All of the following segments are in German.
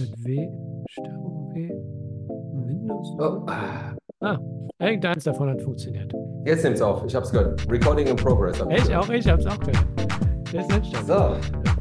Mit W, Steuerung W, Windows. Oh, Ah, irgendeins davon hat funktioniert. jetzt nimmt's auf. Ich hab's gehört. Recording in progress, hab ich gehört. Ich hab's auch gehört. Der ist nicht So,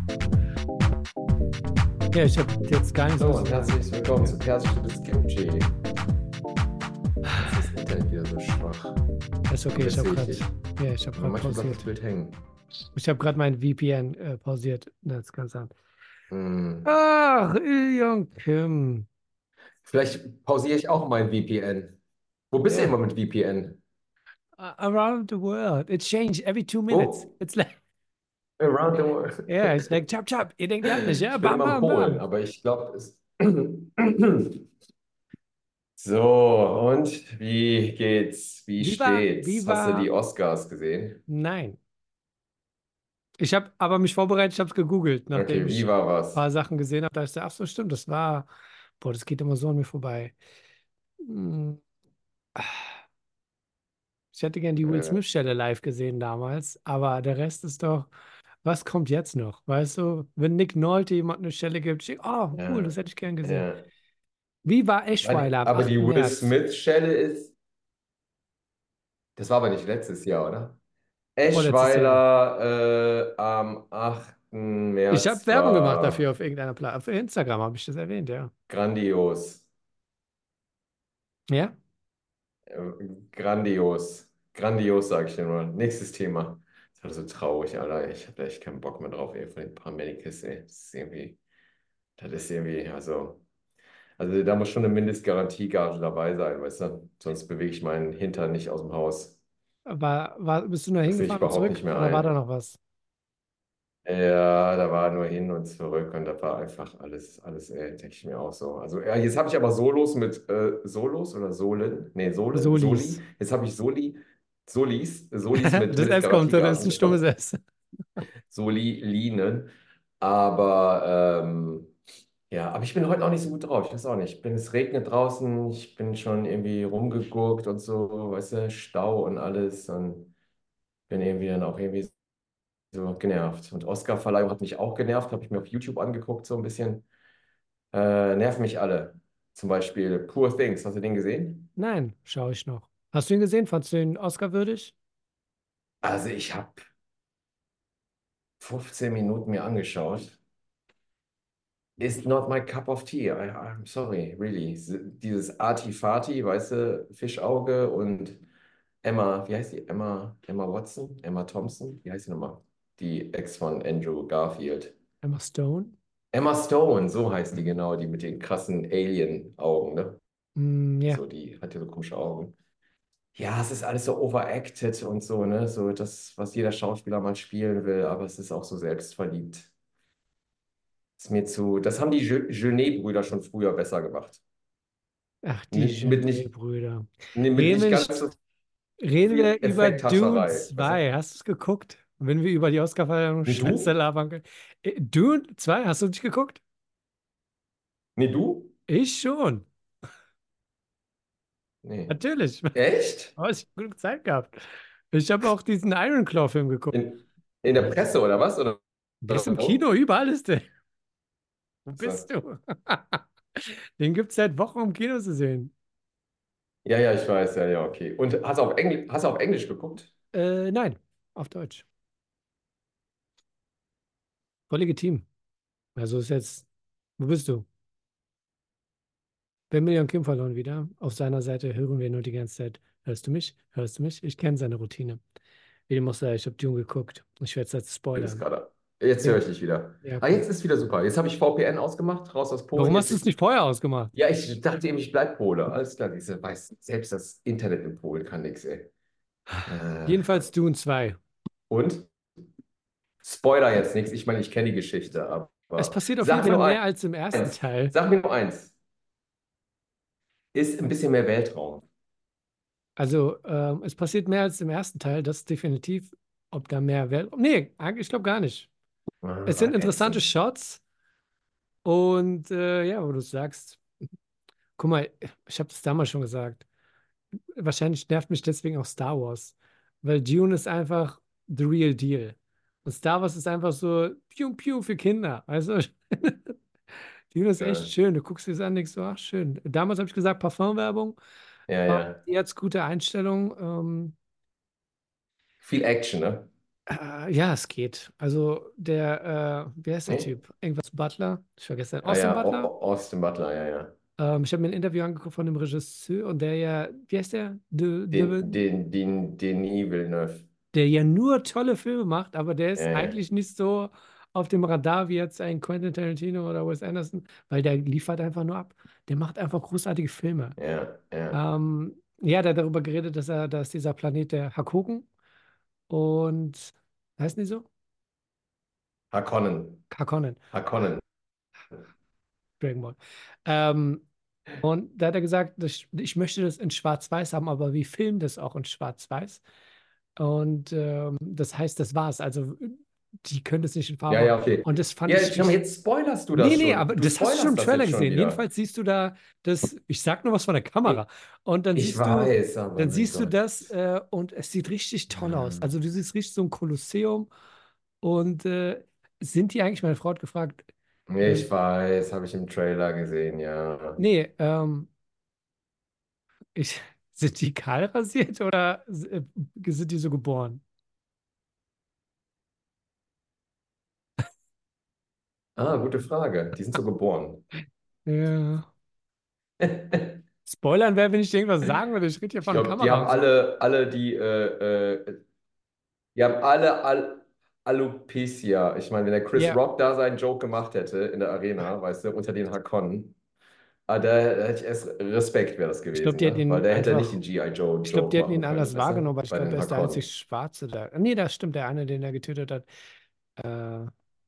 Ja, ich habe jetzt gar nichts so mehr und zu sagen. herzlich willkommen zu Persisch des Kimchi. Jetzt ist das Internet wieder so schwach. Das ist okay, Jetzt ich habe sehe gerade ich dich. hab Aber grad manchmal bleibt das pausiert. Bild hängen. Ich habe gerade mein VPN pausiert. Das kann sein. Hm. Ach, Young Kim. Vielleicht pausiere ich auch mein VPN. Wo bist du Yeah. immer mit VPN? Around the world. It changed every 2 minutes. Wo? It's like, Around the world. yeah, it's like chop chop. Ihr denkt, ihr habt mich, ja? Ich bin Bam, immer in bam, Polen, bam. aber ich glaube, es. So, und wie geht's? Wie Wie steht's? Hast du die war, Oscars gesehen? nein. Ich habe aber mich vorbereitet, ich habe es gegoogelt, nachdem Okay, wie ich war ein paar was? Sachen gesehen habe. Da ist der, ach so, stimmt, das war, boah, das geht immer so an mir vorbei. Hm, Ich hätte gern die Will Äh, Smith-Stelle live gesehen damals, aber der Rest ist doch, was kommt jetzt noch? Weißt du, wenn Nick Nolte jemand eine Stelle gibt, oh, cool, ja, das hätte ich gern gesehen. ja. Wie war Eschweiler am Aber die 8. Will März? Smith-Stelle ist, das war aber nicht letztes Jahr, oder? Vorletztes Jahr. Eschweiler am 8. Ich habe März Werbung gemacht dafür war auf irgendeiner Plattform. Auf Instagram habe ich das erwähnt, ja. grandios. Ja? Äh, Grandios. Grandios, sage ich dir nur. Nächstes Thema. Das ist alles so traurig, Alter. Ich habe echt keinen Bock mehr drauf, ey, von den Paramedics, ey. Das ist irgendwie, also da muss schon eine Mindestgarantiegage dabei sein, weißt du? Sonst bewege ich meinen Hintern nicht aus dem Haus. Bist du nur Das sehe ich hingefahren und überhaupt zurück nicht mehr oder war da ein. noch was? Ja, da war nur hin und zurück und da war einfach alles, denke ich mir auch so. Also ja, jetzt habe ich aber Solos mit Solos oder Solen, nee, Solis. Soli. Jetzt habe ich Solis mit Das S kommt, das ist Mindestgarantiegagen ein stummes bekommen, S. Soli-Linen. Aber ja, aber ich bin heute auch nicht so gut drauf. Ich weiß auch nicht. Es regnet draußen, ich bin schon irgendwie rumgegurkt und so, weißt du, Stau und alles und bin irgendwie dann auch irgendwie so genervt. Und Oscar-Verleihung hat mich auch genervt, habe ich mir auf YouTube angeguckt, so ein bisschen. Nerven mich alle. Zum Beispiel Poor Things, hast du den gesehen? Nein, schaue ich noch. Hast du ihn gesehen? Fandst du ihn Oscar würdig? Also ich habe 15 Minuten mir angeschaut. Is not my cup of tea. I'm sorry, really. Dieses Arty-Farty, weißt du, Fischauge und Emma, wie heißt die? Emma Watson? Emma Thompson? Wie heißt die nochmal? Die Ex von Andrew Garfield. Emma Stone? Emma Stone, so heißt die genau, die mit den krassen Alien-Augen, ne? Ja. So, die hat ja so komische Augen. Ja, es ist alles so overacted und so, ne? So das, was jeder Schauspieler mal spielen will, aber es ist auch so selbstverliebt. Ist mir zu. Das haben die Genet-Brüder schon früher besser gemacht. Ach, die Mit nicht, Genet-Brüder. mit Reden nicht wir, ganz so nicht- reden wir viel über Dune Effekthascherei. Weißt du? 2. Hast du es geguckt? Wenn wir über die Oscarverleihung Nee, Scheiße du? labern können. Dune 2, hast du nicht geguckt? Nee, du? Ich schon. Nee. Natürlich. Echt? Aber ich habe genug Zeit gehabt. Ich habe auch diesen Iron Claw-Film geguckt. In der Presse oder was? Der ist Oder im wo? Kino, überall ist der. Wo bist So. du? Den gibt es seit Wochen im Kino zu sehen. Ja, ja, ich weiß, ja, ja, okay. Und hast du auf Englisch geguckt? Nein, auf Deutsch. Voll legitim. Also ist jetzt, wo bist du? Wir haben Million Kim verloren wieder. Auf seiner Seite hören wir nur die ganze Zeit. Hörst du mich? Hörst du mich? Ich kenne seine Routine. Wie dem auch sei, ich habe Dune geguckt. Ich werde es jetzt Ist spoilern. gerade. Jetzt höre Ja, ich dich wieder. ja, Ah, cool. jetzt ist wieder super. Jetzt habe ich VPN ausgemacht, raus aus Polen. Warum hast du es nicht vorher ausgemacht? Ja, ich dachte eben, ich bleibe Pole. Alles klar, weiß, selbst das Internet in Polen kann nichts, ey. Äh, Jedenfalls Dune 2. und? Spoiler jetzt nichts. Ich meine, ich kenne die Geschichte, Es aber passiert auf jeden sag mir Fall nur mehr als im ersten eins. Teil. Sag mir nur eins. Ist ein bisschen mehr Weltraum. Also, es passiert mehr als im ersten Teil, das definitiv. Ob da mehr Welt. Nee, ich glaube gar nicht. Es sind Ah, interessante ätzend. Shots und ja, wo du sagst, guck mal, ich habe das damals schon gesagt. Wahrscheinlich nervt mich deswegen auch Star Wars, weil Dune ist einfach the real deal. Und Star Wars ist einfach so Piu Piu für Kinder. Also Dune ist echt Ja, schön. Du guckst dir das an, denkst so, ach, schön. Damals habe ich gesagt, Parfumwerbung. ja, ja. Jetzt gute Einstellung. Viel Action, ne? Ja, es geht. Also wie heißt der Nee? Typ? Irgendwas Butler? Ich vergesse den. Ah Austin ja, Butler? Austin Butler, ja, ja. Ich habe mir ein Interview angeguckt von dem Regisseur und der ja, wie heißt der? Denis Villeneuve. Der ja nur tolle Filme macht, aber der Ja, ist ja, eigentlich nicht so auf dem Radar wie jetzt ein Quentin Tarantino oder Wes Anderson, weil der liefert einfach nur ab. Der macht einfach großartige Filme. ja, ja. Ja, der hat darüber geredet, da ist dieser Planet der Hakoken und heißen die so? Harkonnen. Harkonnen, Harkonnen. Dragon Ball. Ähm, und da hat er gesagt, ich möchte das in Schwarz-Weiß haben, aber wir filmen das auch in Schwarz-Weiß. Und das heißt, das war's. Also die können das nicht in Ja, Farbe machen. ja, okay. Und das fand Ja, ich schau mal, richtig. jetzt spoilerst du Nee, das nee, schon. aber Du das hast du schon im spoilerst das Trailer jetzt schon gesehen. wieder. Jedenfalls siehst du da das, ich sag nur was von der Kamera. Und Ich weiß, aber dann mein siehst du Gott. das und es sieht richtig toll aus. Hm. Also du siehst richtig so ein Kolosseum und sind die eigentlich, meine Frau hat gefragt, Ich weiß, habe ich im Trailer gesehen, ja. nee, sind die kahl rasiert oder sind die so geboren? Ah, gute Frage. Die sind so geboren. Ja. Spoilern wäre, wenn ich dir irgendwas sagen würde. Ich rede hier Ich von glaube, die haben Kamera und so. die haben alle Alopecia. Ich meine, wenn der Chris Ja, Rock da seinen Joke gemacht hätte in der Arena, weißt du, unter den Hakonnen, da hätte ich erst Respekt wäre das ich glaube, gewesen, die hätten ne? Weil ihn der hätte nicht einfach, den G.I. Joe ich glaube, Joke die hätten ihn machen können, anders weißt du, wahrgenommen, aber ich bei glaube, den er ist der einzig Hakonnen. Schwarze da. Nee, das stimmt, der eine, den er getötet hat. Äh,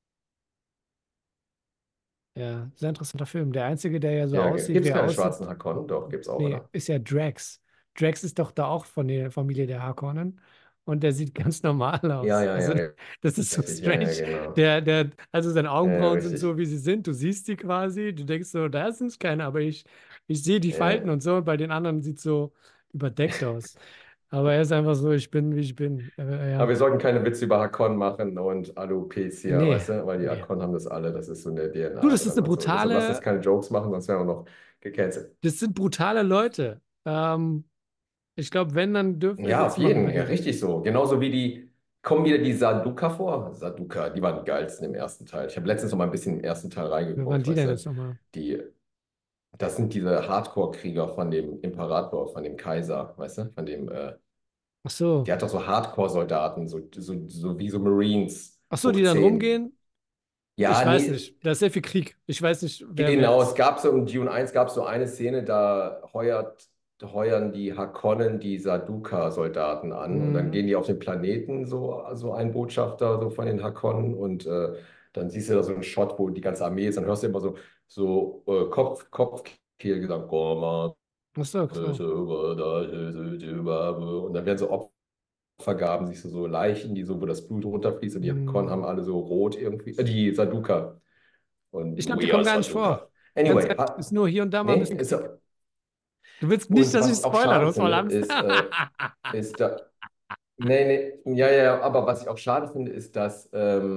ja, sehr interessanter Film. Der einzige, der ja so Ja, aussieht, gibt wie es er keine aussieht, schwarzen Hakonnen? Doch, gibt's auch, nee, oder? ist ja Drax. Drax ist doch da auch von der Familie der Harkonnen und der sieht ganz normal Ja, aus. ja, Also, ja, das ist so richtig, ja, ja, strange. genau. Also seine Ja, ja, Augenbrauen sind so, richtig. wie sie sind. Du siehst die quasi. Du denkst so, da sind keine, aber ich sehe die Falten Ja. und so. Und bei den anderen sieht so überdeckt aus. Aber er ist einfach so, ich bin, wie ich bin. Aber Ja. wir sollten keine Witze über Hakonnen machen und Alopecia, Nee, weißt du? Weil die nee. Hakonnen haben das alle, das ist so in der Du, DNA das ist drin eine und so. Deshalb lass uns brutale, keine Jokes machen, sonst werden wir noch gecancelt. das sind brutale Leute. Ich glaube, wenn, dann dürfen wir Ja, Witze auf machen jeden, über ja, die. richtig so. Genauso wie kommen wieder die Sarduka vor. Sarduka, die waren die geilsten im ersten Teil. Ich habe letztens noch mal ein bisschen im ersten Teil Wer waren reingeguckt, die weißt denn du? jetzt nochmal? Die, das sind diese Hardcore-Krieger von dem Imperator, von dem Kaiser, weißt du? Ach so. Der hat doch so Hardcore-Soldaten, so wie so Marines Ach so, hoch die dann 10. rumgehen? Ich Ja, weiß nee, nicht. Da ist sehr viel Krieg. Ich weiß nicht, wer genau, es ist. gab so im Dune 1 gab es so eine Szene, da heuern die Hakonnen die Sarduka-Soldaten an und dann Mhm. gehen die auf den Planeten, so ein Botschafter so von den Hakonnen und dann siehst du da so einen Shot, wo die ganze Armee ist, dann hörst du immer Kopfkehlgesang, Ach so, ach so. und dann werden so Opfergaben, siehst du so Leichen, wo das Blut runterfließt und die Hakonnen Mhm. haben alle so rot irgendwie, die Sarduka und Ich glaube, die We kommen are gar nicht vor. Sarduka. Ganz Anyway, ehrlich, ist nur hier und da mal ein nee, bisschen ist Krieg. ja. Du willst nicht, Und dass was ich ich auch spoilere, du schade hast voll finde, Angst. ist da, nee, nee, ja, ja, ja, aber was ich auch schade finde, ist, dass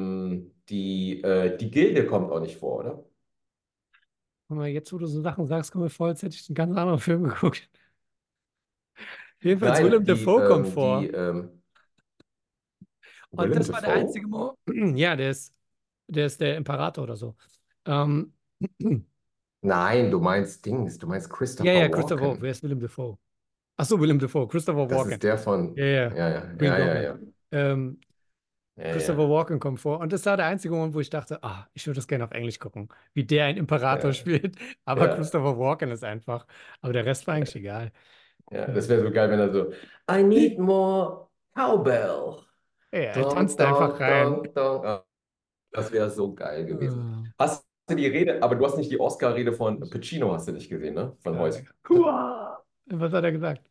die Gilde kommt auch nicht vor, oder? Guck mal, jetzt, wo du so Sachen sagst, kommt mir vor, als hätte ich einen ganz anderen Film geguckt. Jedenfalls, Nein, Willem Dafoe kommt vor. Und Willem das war der Dafoe? einzige Mo. Ja, der ist der Imperator oder so. Ähm, Nein, du meinst ja, Christopher ja, Christopher, wer Walken. ist Willem Dafoe? Ach so, Willem Dafoe, Christopher Das Walken. ist der Ja, von, ja, ja, ja, Green ja, ja, Goblin. ja, Ähm, ja, Christopher ja, Walken kommt vor. Und das war der einzige Moment, wo ich dachte, ich würde das gerne auf Englisch gucken, wie der einen Imperator ja, spielt. Aber ja, Christopher Walken ist einfach. Aber der Rest war eigentlich egal. ja, das wäre Ähm, so geil, wenn er so, I need more cowbell. ja, er Dong, tanzt einfach dong, rein. dong, dong. Das wäre so geil gewesen. Äh, Hast du die Rede, aber du hast nicht die Oscar-Rede von Pacino, hast du nicht gesehen, ne? Von ja, heute. Hua! Was hat er gesagt?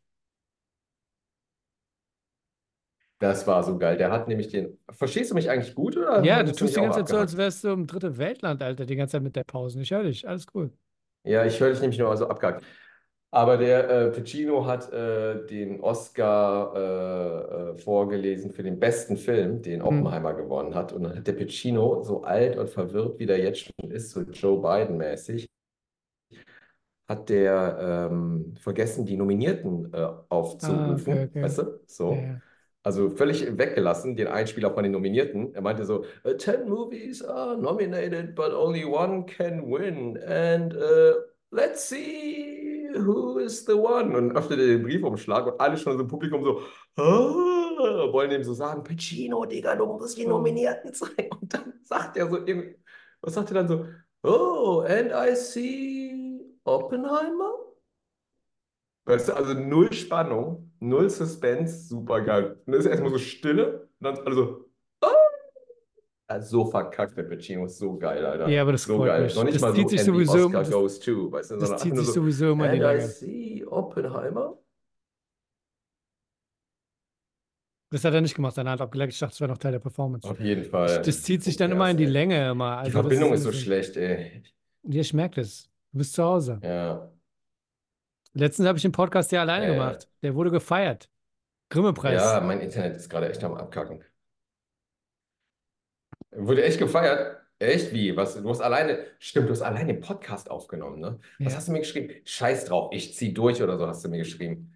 Das war so geil. Der hat nämlich den. Verstehst du mich eigentlich gut oder Ja, du bist du tust nicht die auch ganze Zeit so, als abgehackt? wärst du im dritten Weltland, Alter, die ganze Zeit mit der Pausen. Ich höre dich, alles cool. Ja, ich höre dich nämlich nur so abgehackt. Aber der Pacino hat den Oscar vorgelesen für den besten Film, den Hm. Oppenheimer gewonnen hat. Und dann hat der Pacino, so alt und verwirrt, wie der jetzt schon ist, so Joe Biden-mäßig, hat der vergessen, die Nominierten Ah, okay, aufzurufen, okay. weißt du? Ja, So. ja. Also völlig weggelassen, den Einspieler von den Nominierten. Er meinte so, 10 movies are nominated, but only one can win. And let's see who is the one. Und öffnete den Briefumschlag und alle schon so im Publikum so, wollen dem so sagen, Pacino, Digga, du musst die Oh. Nominierten zeigen. Und dann sagt er so irgendwie, was sagt er dann so? Oh, and I see Oppenheimer? Weißt du, also null Spannung, null Suspense, super geil. Und dann ist erstmal so Stille und dann also, ah! Ja, so verkackt der Pacino, ist so geil, Ja, Alter. aber das So freut geil. Noch mich. nicht Das mal zieht so, sich and the sowieso, Oscar goes to, weißt du, das sondern zieht einfach nur sich so, sowieso immer in die and I Länge. see Oppenheimer. Das hat er nicht gemacht, seine Hand abgeleckt. Ich dachte, das wäre noch Teil der Performance. Auf jeden Das Fall. zieht sich Who dann immer cares, in die ey? Länge immer. Die Also das ist Verbindung ein ist so bisschen. schlecht, ey. Ja, ich merke das. Du bist zu Hause. Ja, Letztens habe ich den Podcast ja alleine äh, gemacht. Der wurde gefeiert. Grimme-Preis. ja, mein Internet ist gerade echt am Abkacken. Wurde echt gefeiert? Echt? Wie? Was? Du hast alleine, stimmt, du hast alleine den Podcast aufgenommen, ne? Was Ja. hast du mir geschrieben? Scheiß drauf, ich zieh durch oder so hast du mir geschrieben.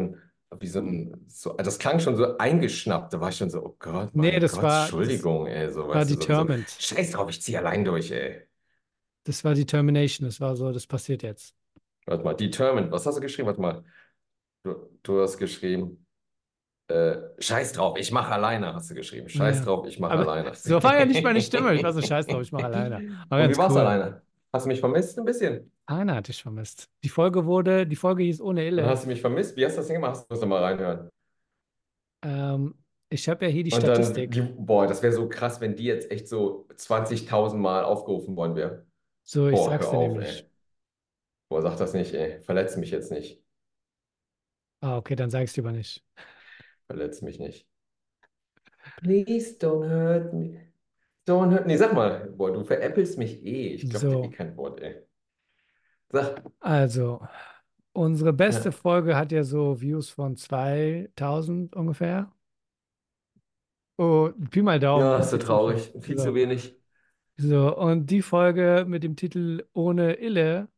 Das klang schon so eingeschnappt. Da war ich schon so, oh Gott, Nee, mein das Gott, war, das Entschuldigung, ey, so, war weißt du, so, determined. Scheiß drauf, ich zieh allein durch, ey. Das war Determination. Das war so, das passiert jetzt. Warte mal, determined, was hast du geschrieben? Warte mal, du hast geschrieben, Scheiß drauf, ich mach alleine, hast du geschrieben. Scheiß Ja. drauf, ich mach Aber alleine. so war ja nicht meine Stimme. Ich war so scheiß drauf, ich mache alleine. War Und wie ganz war's cool. alleine? Hast du mich vermisst? Ein bisschen. Anna hatte ich vermisst. Die Folge hieß Ohne Dann Ille. hast du mich vermisst. Wie hast du das denn gemacht? Musst du mal reinhören. Ähm, Ich habe ja hier die Und dann, Statistik. boah, das wäre so krass, wenn die jetzt echt so 20.000 Mal aufgerufen worden wäre. So, ich Boah, sag's hör dir auf, nämlich. ey. Boah, sag das nicht, ey. Verletz mich jetzt nicht. Ah, okay, dann sag ich's lieber nicht. Verletz mich nicht. Please don't hurt me. Don't hurt. Nee, sag mal. Boah, du veräppelst mich eh. Ich glaub dir eh So, kein Wort, ey. Sag. also, unsere beste Ja, Folge hat ja so Views von 2000 ungefähr. Oh, Pi mal Daumen, ja, ne? ist so Viel zu viel. traurig. Viel zu So, wenig. so, und die Folge mit dem Titel Ohne Ille,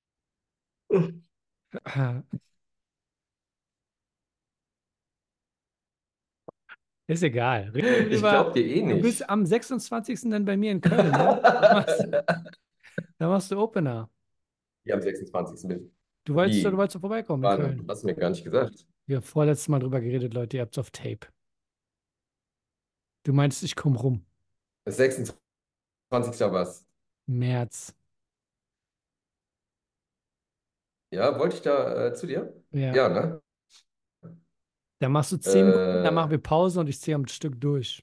ist egal. Reden wir Ich lieber, glaub dir eh du bist nicht. am 26. dann bei mir in Köln, ne? Da machst du Opener. Ja, am 26. bin. Du Wie? wolltest doch vorbeikommen in Wann? Köln. Hast du mir gar nicht gesagt. Wir haben vorletztes Mal drüber geredet, Leute, ihr habt's auf Tape. Du meinst, ich komm rum. 26. was? März. Ja, wollte ich da zu dir? Ja. Ja, ne? Da machst du 10 Minuten, dann machen Äh, wir Pause und ich ziehe am Stück durch.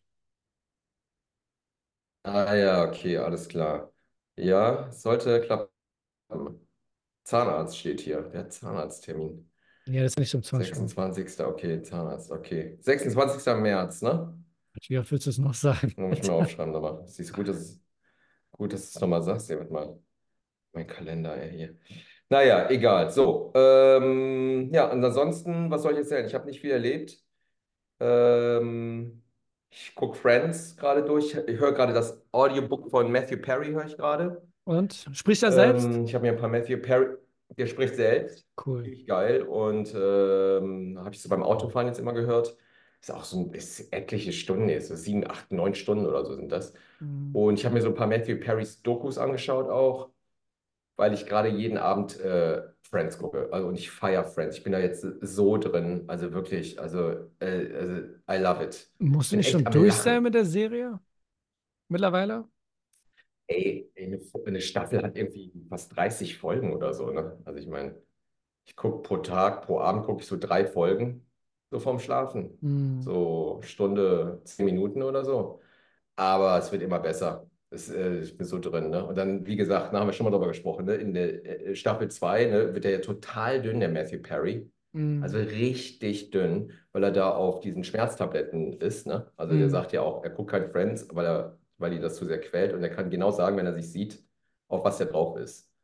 ja, okay, alles klar. Ja, sollte klappen. Zahnarzt steht hier. Der hat Zahnarzttermin. Ja, das ist nicht um 20 Uhr. 26. Okay, Zahnarzt, okay. 26. März, ne? Wie oft willst du es noch sagen? Muss ich mir Alter? aufschreiben nochmal. Siehst du, gut, dass du es nochmal sagst. Hier, warte mal. Mein Kalender, ey, hier. Naja, egal. So, ja, und ansonsten, was soll ich erzählen? Ich habe nicht viel erlebt. Ich gucke Friends gerade durch. Ich höre gerade das Audiobook von Matthew Perry, höre ich gerade. Und? Spricht er selbst? Ich habe mir ein paar Matthew Perry, der spricht selbst. Cool. Richtig geil. Und habe ich so beim Autofahren jetzt immer gehört. Ist auch so ist etliche Stunden, ist so 7, 8, 9 Stunden oder so sind das. Mhm. Und ich habe mir so ein paar Matthew Perrys Dokus angeschaut auch, weil ich gerade jeden Abend Friends gucke. Also, und ich feiere Friends. Ich bin da jetzt so drin. Also wirklich, also I love it. Ich Musst du bin nicht echt schon am durch sein Lachen. mit der Serie mittlerweile? Ey, eine Staffel hat irgendwie fast 30 Folgen oder so, ne? Also ich meine, ich gucke pro Tag, pro Abend gucke ich so 3 Folgen, so vorm Schlafen. Mhm. So Stunde, 10 Minuten oder so. Aber es wird immer besser. Ich bin so drin, ne? Und dann, wie gesagt, da haben wir schon mal drüber gesprochen, ne? In der Staffel 2, ne, wird er ja total dünn, der Matthew Perry. Also Mhm. richtig dünn, weil er da auf diesen Schmerztabletten ist, ne? Also der Mhm. sagt ja auch, er guckt kein Friends, weil ihn das zu sehr quält und er kann genau sagen, wenn er sich sieht, auf was er drauf ist.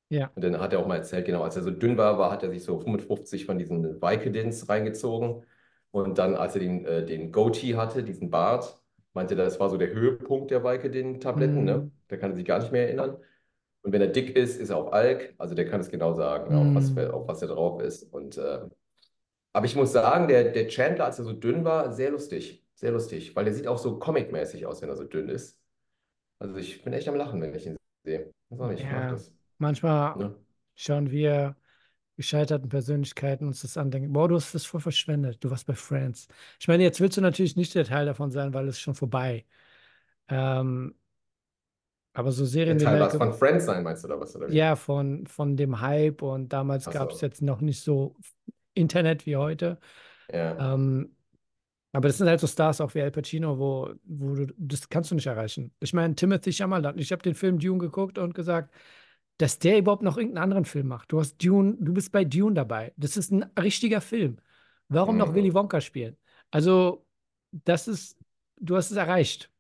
Ja. Und dann hat er auch mal erzählt, genau, als er so dünn war, hat er sich so 55 von diesen Vicodins reingezogen. Und dann, als er den Goatee hatte, diesen Bart, meinte er, das war so der Höhepunkt der Vicodin-Tabletten, ne? Mm, Der kann er sich gar nicht mehr erinnern. Und wenn er dick ist, ist er auf Alk. Also der kann es genau sagen, auf mm. was er drauf ist. Aber ich muss sagen, der Chandler, als er so dünn war, sehr lustig. Sehr lustig. Weil der sieht auch so comic-mäßig aus, wenn er so dünn ist. Also ich bin echt am Lachen, wenn ich ihn sehe. Weiß auch nicht, ich mag Ja, das. manchmal Ne? schauen wir gescheiterten Persönlichkeiten uns das an, denken, boah, du hast das voll verschwendet, du warst bei Friends. Ich meine, jetzt willst du natürlich nicht der Teil davon sein, weil es ist schon vorbei. Ähm, aber so Der Serien wie Teil was Malcolm, von Friends sein, meinst du, oder was, oder wie? ja, von dem Hype und damals gab es Achso, jetzt noch nicht so Internet wie heute. ja. Ähm, aber das sind halt so Stars auch wie Al Pacino, das kannst du nicht erreichen. Ich meine, Timothy Chalamet, ich habe den Film Dune geguckt und gesagt, dass der überhaupt noch irgendeinen anderen Film macht. Du hast Dune, du bist bei Dune dabei. Das ist ein richtiger Film. Warum noch Willy Mhm. Wonka spielen? Also, das ist, du hast es erreicht.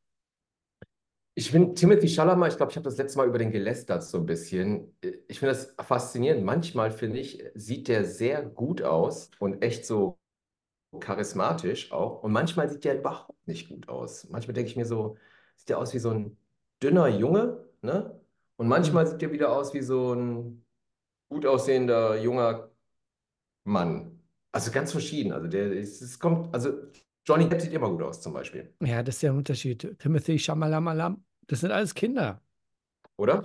Ich finde Timothy Chalamet, ich glaube, ich habe das letzte Mal über den gelästert so ein bisschen. Ich finde das faszinierend. Manchmal, finde ich, sieht der sehr gut aus und echt so charismatisch auch. Und manchmal sieht der überhaupt nicht gut aus. Manchmal denke ich mir so, sieht der aus wie so ein dünner Junge, ne? Und Hm. manchmal sieht der wieder aus wie so ein gut aussehender junger Mann. Also ganz verschieden. Also es kommt, also Johnny Depp sieht immer gut aus, zum Beispiel. Ja, das ist ja ein Unterschied. Timothy Chamalamalam, das sind alles Kinder. Oder?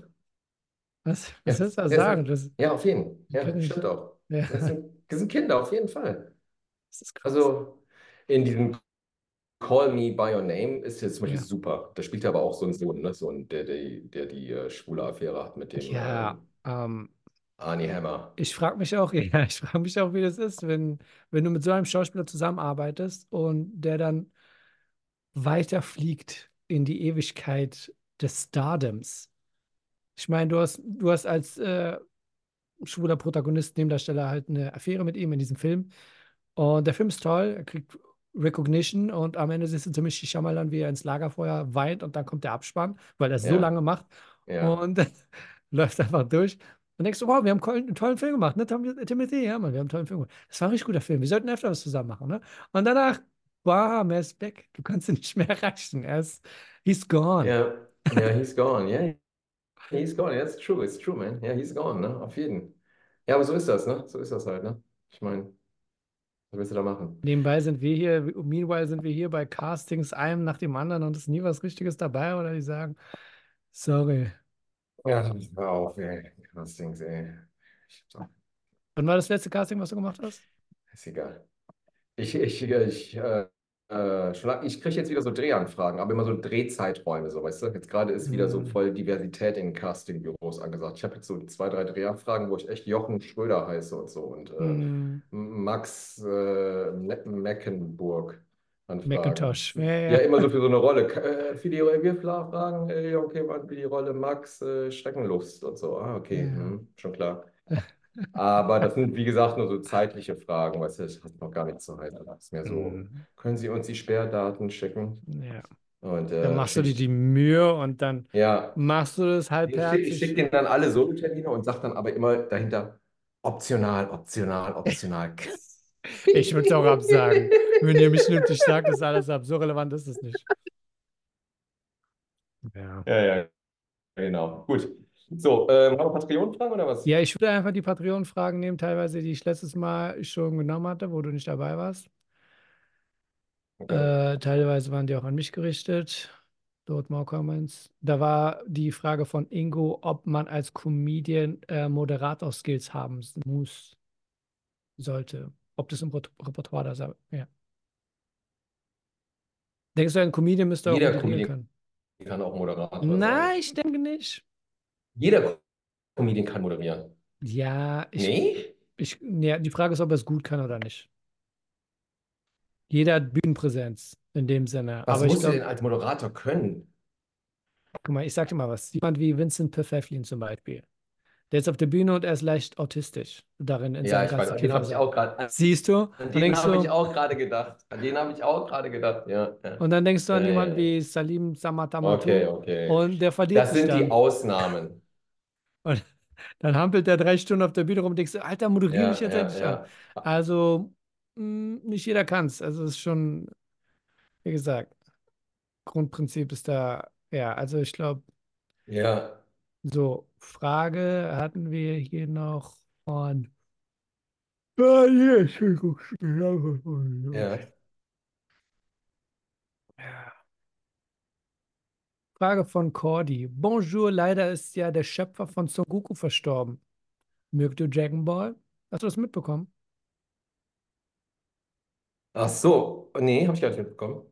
Was Ja, willst du da ja, sagen? Das, ja, auf jeden. die Ja, können nicht. stimmt auch. Ja, Das sind Kinder, auf jeden Fall. das ist krass. Also in diesem Call Me by Your Name ist jetzt zum Beispiel Ja. super. Da spielt er aber auch so einen Sohn, ne? So ein, der die schwule Affäre hat mit dem Ja, Arnie Hammer. ich frage mich auch, ja, ich frage mich auch, wie das ist, wenn du mit so einem Schauspieler zusammenarbeitest und der dann weiterfliegt in die Ewigkeit des Stardoms. Ich meine, du hast als schwuler Protagonist, Nebendarsteller halt eine Affäre mit ihm in diesem Film. Und der Film ist toll, er kriegt Recognition und am Ende siehst du ziemlich Shyamalan, wie er ins Lagerfeuer weint und dann kommt der Abspann, weil er es so lange Ja, macht ja, und läuft einfach durch. Und denkst du, wow, wir haben einen tollen Film gemacht, ne? Timothy, ja, Mann, wir haben einen tollen Film gemacht. Das war ein richtig guter Film. Wir sollten öfter was zusammen machen, ne? Und danach, bam, er ist weg. Du kannst ihn nicht mehr erreichen. He's gone. ja, ja, he's gone. Yeah, he's gone. Yeah, it's true, man. Yeah, he's gone, ne? Auf jeden. Ja, aber so ist das, ne? So ist das halt, ne? Ich meine, was willst du da machen? Meanwhile sind wir hier bei Castings, einem nach dem anderen und es ist nie was Richtiges dabei oder die sagen, sorry. Ja, hör auf, ey. Das Ding, ey. So, Wann war das letzte Casting, was du gemacht hast? ist egal. Ich kriege jetzt wieder so Drehanfragen, aber immer so Drehzeiträume, so, weißt du? Jetzt gerade ist wieder so Hm, voll Diversität in Castingbüros angesagt. Ich habe jetzt so 2, 3 Drehanfragen, wo ich echt Jochen Schröder heiße und so und hm, Max Meckenburg anfragen. Macintosh. Ja, Ja, ja. immer so für so eine Rolle. Für die wir fragen, ja, okay, wann für die Rolle Max Schreckenlust und so. Ah, okay, Ja. schon klar. Aber das sind, wie gesagt, nur so zeitliche Fragen, weißt du, das hat noch gar nichts zu heißen. Das ist mehr so, Hm, können Sie uns die Sperrdaten schicken? ja. Und Dann machst du dir die Mühe und dann ja, machst du das ich halbherzig. schick denen dann alle Solotermine und sag dann aber immer dahinter, optional, optional, optional. Ich würde es auch absagen. Wenn ihr mich nimmt, ich sage das alles ab. So relevant ist es nicht. Ja. Ja, ja, genau. Gut. So, haben wir Patreon-Fragen oder was? Ja, ich würde einfach die Patreon-Fragen nehmen, teilweise, die ich letztes Mal schon genommen hatte, wo du nicht dabei warst. Okay. Teilweise waren die auch an mich gerichtet. Dort more comments. Da war die Frage von Ingo, ob man als Comedian Moderator-Skills haben muss, sollte. Ob das im Repertoire da sei. Ja. Denkst du, ein Comedian müsste auch Jeder moderieren Comedian können? kann auch Moderator sein. Nein, ich denke nicht. Jeder Comedian kann moderieren. Ja, Nee? ja, die Frage ist, ob er es gut kann oder nicht. Jeder hat Bühnenpräsenz in dem Sinne. Was Aber ich musst du glaube, denn als Moderator können? guck mal, ich sag dir mal was. Jemand wie Vincent Pfefflin zum Beispiel. Der ist auf der Bühne und er ist leicht autistisch darin in Ja, seinem ich weiß, ganzen an den habe ich Käfer. auch gerade, Siehst du? an Und den denkst habe ich du, auch gerade gedacht. An den habe ich auch gerade gedacht. Ja, ja. und dann denkst du Ja, an jemanden ja, ja. wie Salim Okay, Samatamatu okay. und der verliert Das sich sind die dann. Ausnahmen. Und Dann hampelt der 3 Stunden auf der Bühne rum und denkst, du, Alter, moderiere mich Ja, jetzt ja, endlich an. ja. Also, nicht jeder kann es. Also, es ist schon, wie gesagt, Grundprinzip ist da, ja, also ich glaube, Ja, so, Frage hatten wir hier noch von, ah, hier, Entschuldigung. ja. Ja. Frage von Cordy. Bonjour, leider ist ja der Schöpfer von Son Goku verstorben. Mögt ihr Dragon Ball? Hast du das mitbekommen? Ach so, nee, habe ich gar nicht mitbekommen.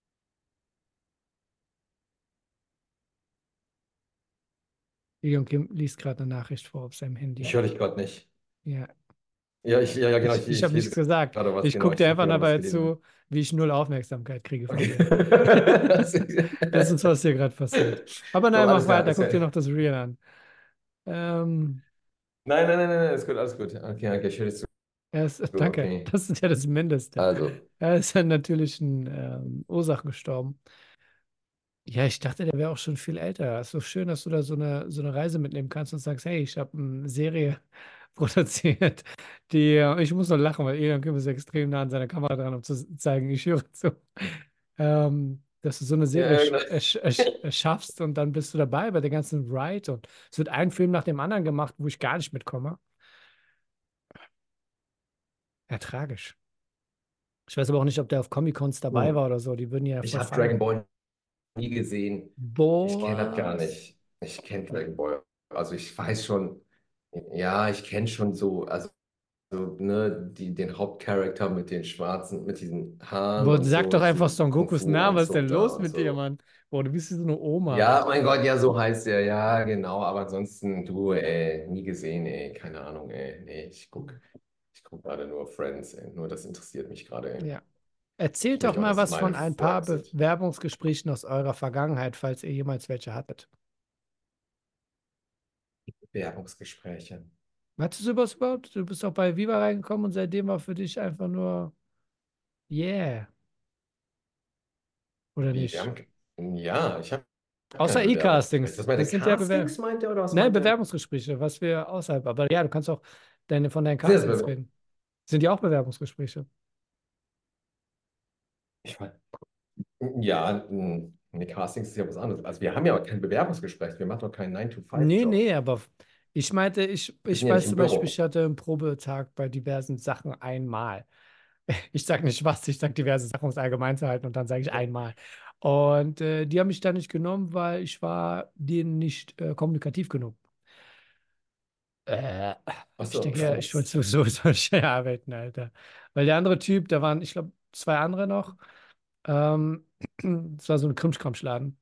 Leon Kim liest gerade eine Nachricht vor auf seinem Ich Handy. höre dich gerade nicht. Ja, Ja, genau, ich ich habe lese nichts gesagt. gerade was, Ich genau, gucke dir ich einfach habe gerade was dabei gelesen. zu, wie ich null Aufmerksamkeit kriege von Okay. dir. Das ist, was hier gerade passiert. Aber Doch, nein, mach alles klar. weiter. Guck dir noch das Reel an. Ähm, Nein, alles gut, alles gut. Okay, okay, ich höre dich zu. danke. Okay. Das ist ja das Mindeste. Also, Er ist ja natürlich an Ursachen gestorben. Ja, ich dachte, der wäre auch schon viel älter. Ist so schön, dass du da so eine Reise mitnehmen kannst und sagst, hey, ich habe eine Serie produziert, die, ich muss noch lachen, weil Elon Kim ist extrem nah an seiner Kamera dran, um zu zeigen, ich höre zu. Dass du so eine Serie ja, genau. schaffst und dann bist du dabei bei der ganzen Ride und es wird ein Film nach dem anderen gemacht, wo ich gar nicht mitkomme. Ja, tragisch. Ich weiß aber auch nicht, ob der auf Comic-Cons dabei war Hm. oder so. Die würden ja Ich voll habe Dragon feiern. Ball nie gesehen. Ich kenne das gar Boah. nicht. Ich kenne Dragon Ball. Also ich weiß schon, ja, ich kenne schon so, also so, ne, den Hauptcharakter mit den schwarzen, mit diesen Haaren Boah, und sag so, doch in einfach diesem Son Gokus Namen. Was ist denn Kung-Fu-Anzug da los und mit dir, so. Mann? Boah, du bist wie so eine Oma, Ja, Alter. mein Gott, ja, so heißt er, ja, genau. Aber ansonsten, du, ey, nie gesehen, ey, keine Ahnung, ey. Nee, ich guck gerade nur Friends, ey. Nur das interessiert mich gerade, ey. Ja. Ich Erzählt doch möchte auch, mal dass was meine von ein paar Friends sind. Bewerbungsgesprächen aus eurer Vergangenheit, falls ihr jemals welche hattet. Bewerbungsgespräche. Hattest du was überhaupt? Du bist doch bei Viva reingekommen und seitdem war für dich einfach nur yeah, oder Wie, wir nicht? haben, ja, ich habe Außer keine Bewerbungsgespräche. E-Castings. Was meint Das er, sind ja Castings meint er oder was nein, meint er? Bewerbungsgespräche, was wir außerhalb. Aber ja, du kannst auch von deinen Sind das Castings reden. Sind ja auch Bewerbungsgespräche. ich mein, ja, nee, Castings ist ja was anderes. Also wir haben ja auch kein Bewerbungsgespräch, wir machen doch keinen Nee, 9-to-5-Job. nee, aber ich meinte, Wir ich sind ja nicht weiß im zum Beispiel, ich Büro. hatte einen Probetag bei diversen Sachen einmal. Ich sage nicht was, ich sage diverse Sachen, um es allgemein zu halten und dann sage ich einmal. Und die haben mich da nicht genommen, weil ich war denen nicht kommunikativ genug. Äh, ich Achso, denke, ja, ich wollte sowieso solche arbeiten, Alter. Weil der andere Typ, da waren, ich glaube, zwei andere noch. Ähm, Das war so ein Krimskramschladen.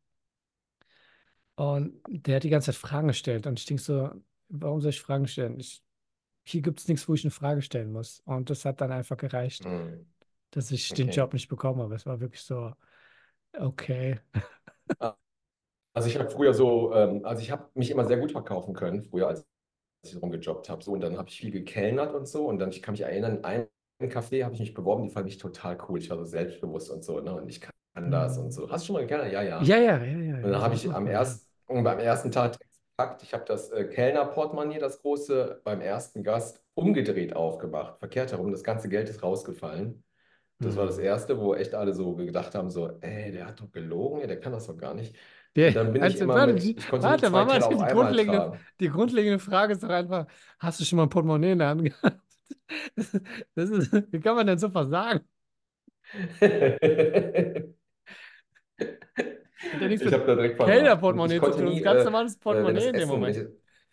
Und der hat die ganze Zeit Fragen gestellt. Und ich denke so, warum soll ich Fragen stellen? Hier gibt es nichts, wo ich eine Frage stellen muss. Und das hat dann einfach gereicht, dass ich den okay. Job nicht bekommen habe. Es war wirklich so, okay. Also ich habe früher so, also ich habe mich immer sehr gut verkaufen können, früher als ich rumgejobbt habe. So, und dann habe ich viel gekellnert und so. Und dann, ich kann mich erinnern, in einem Café habe ich mich beworben, die fand ich total cool. Ich war so selbstbewusst und so, ne? Und ich kann das und Hm. so. Hast du schon mal gekellnert? Ja, Ja, ja. ja, ja, ja, Und ja, dann habe sowas ich macht man, ja. beim ersten Tag gepackt, ich habe das Kellnerportemonnaie, das große, beim ersten Gast umgedreht aufgemacht. Verkehrt herum, das ganze Geld ist rausgefallen. Das war das Hm. erste, wo echt alle so gedacht haben, so, ey, der hat doch gelogen, ey, der kann das doch gar nicht. Und Der, dann bin ich also, immer warte, mit, ich konnte nie warte, zwei Mama, Teller auf einmal tragen. Die grundlegende Frage ist doch einfach, hast du schon mal ein Portemonnaie in der Hand gehabt? Das ist, wie kann man denn so versagen? Hat ja nichts Ich mit habe da direkt versagt. Und ich Kellner-Portemonnaie zu konnte tun. Das ist nie, ein ganz normales wenn das Portemonnaie in dem Essen, Moment.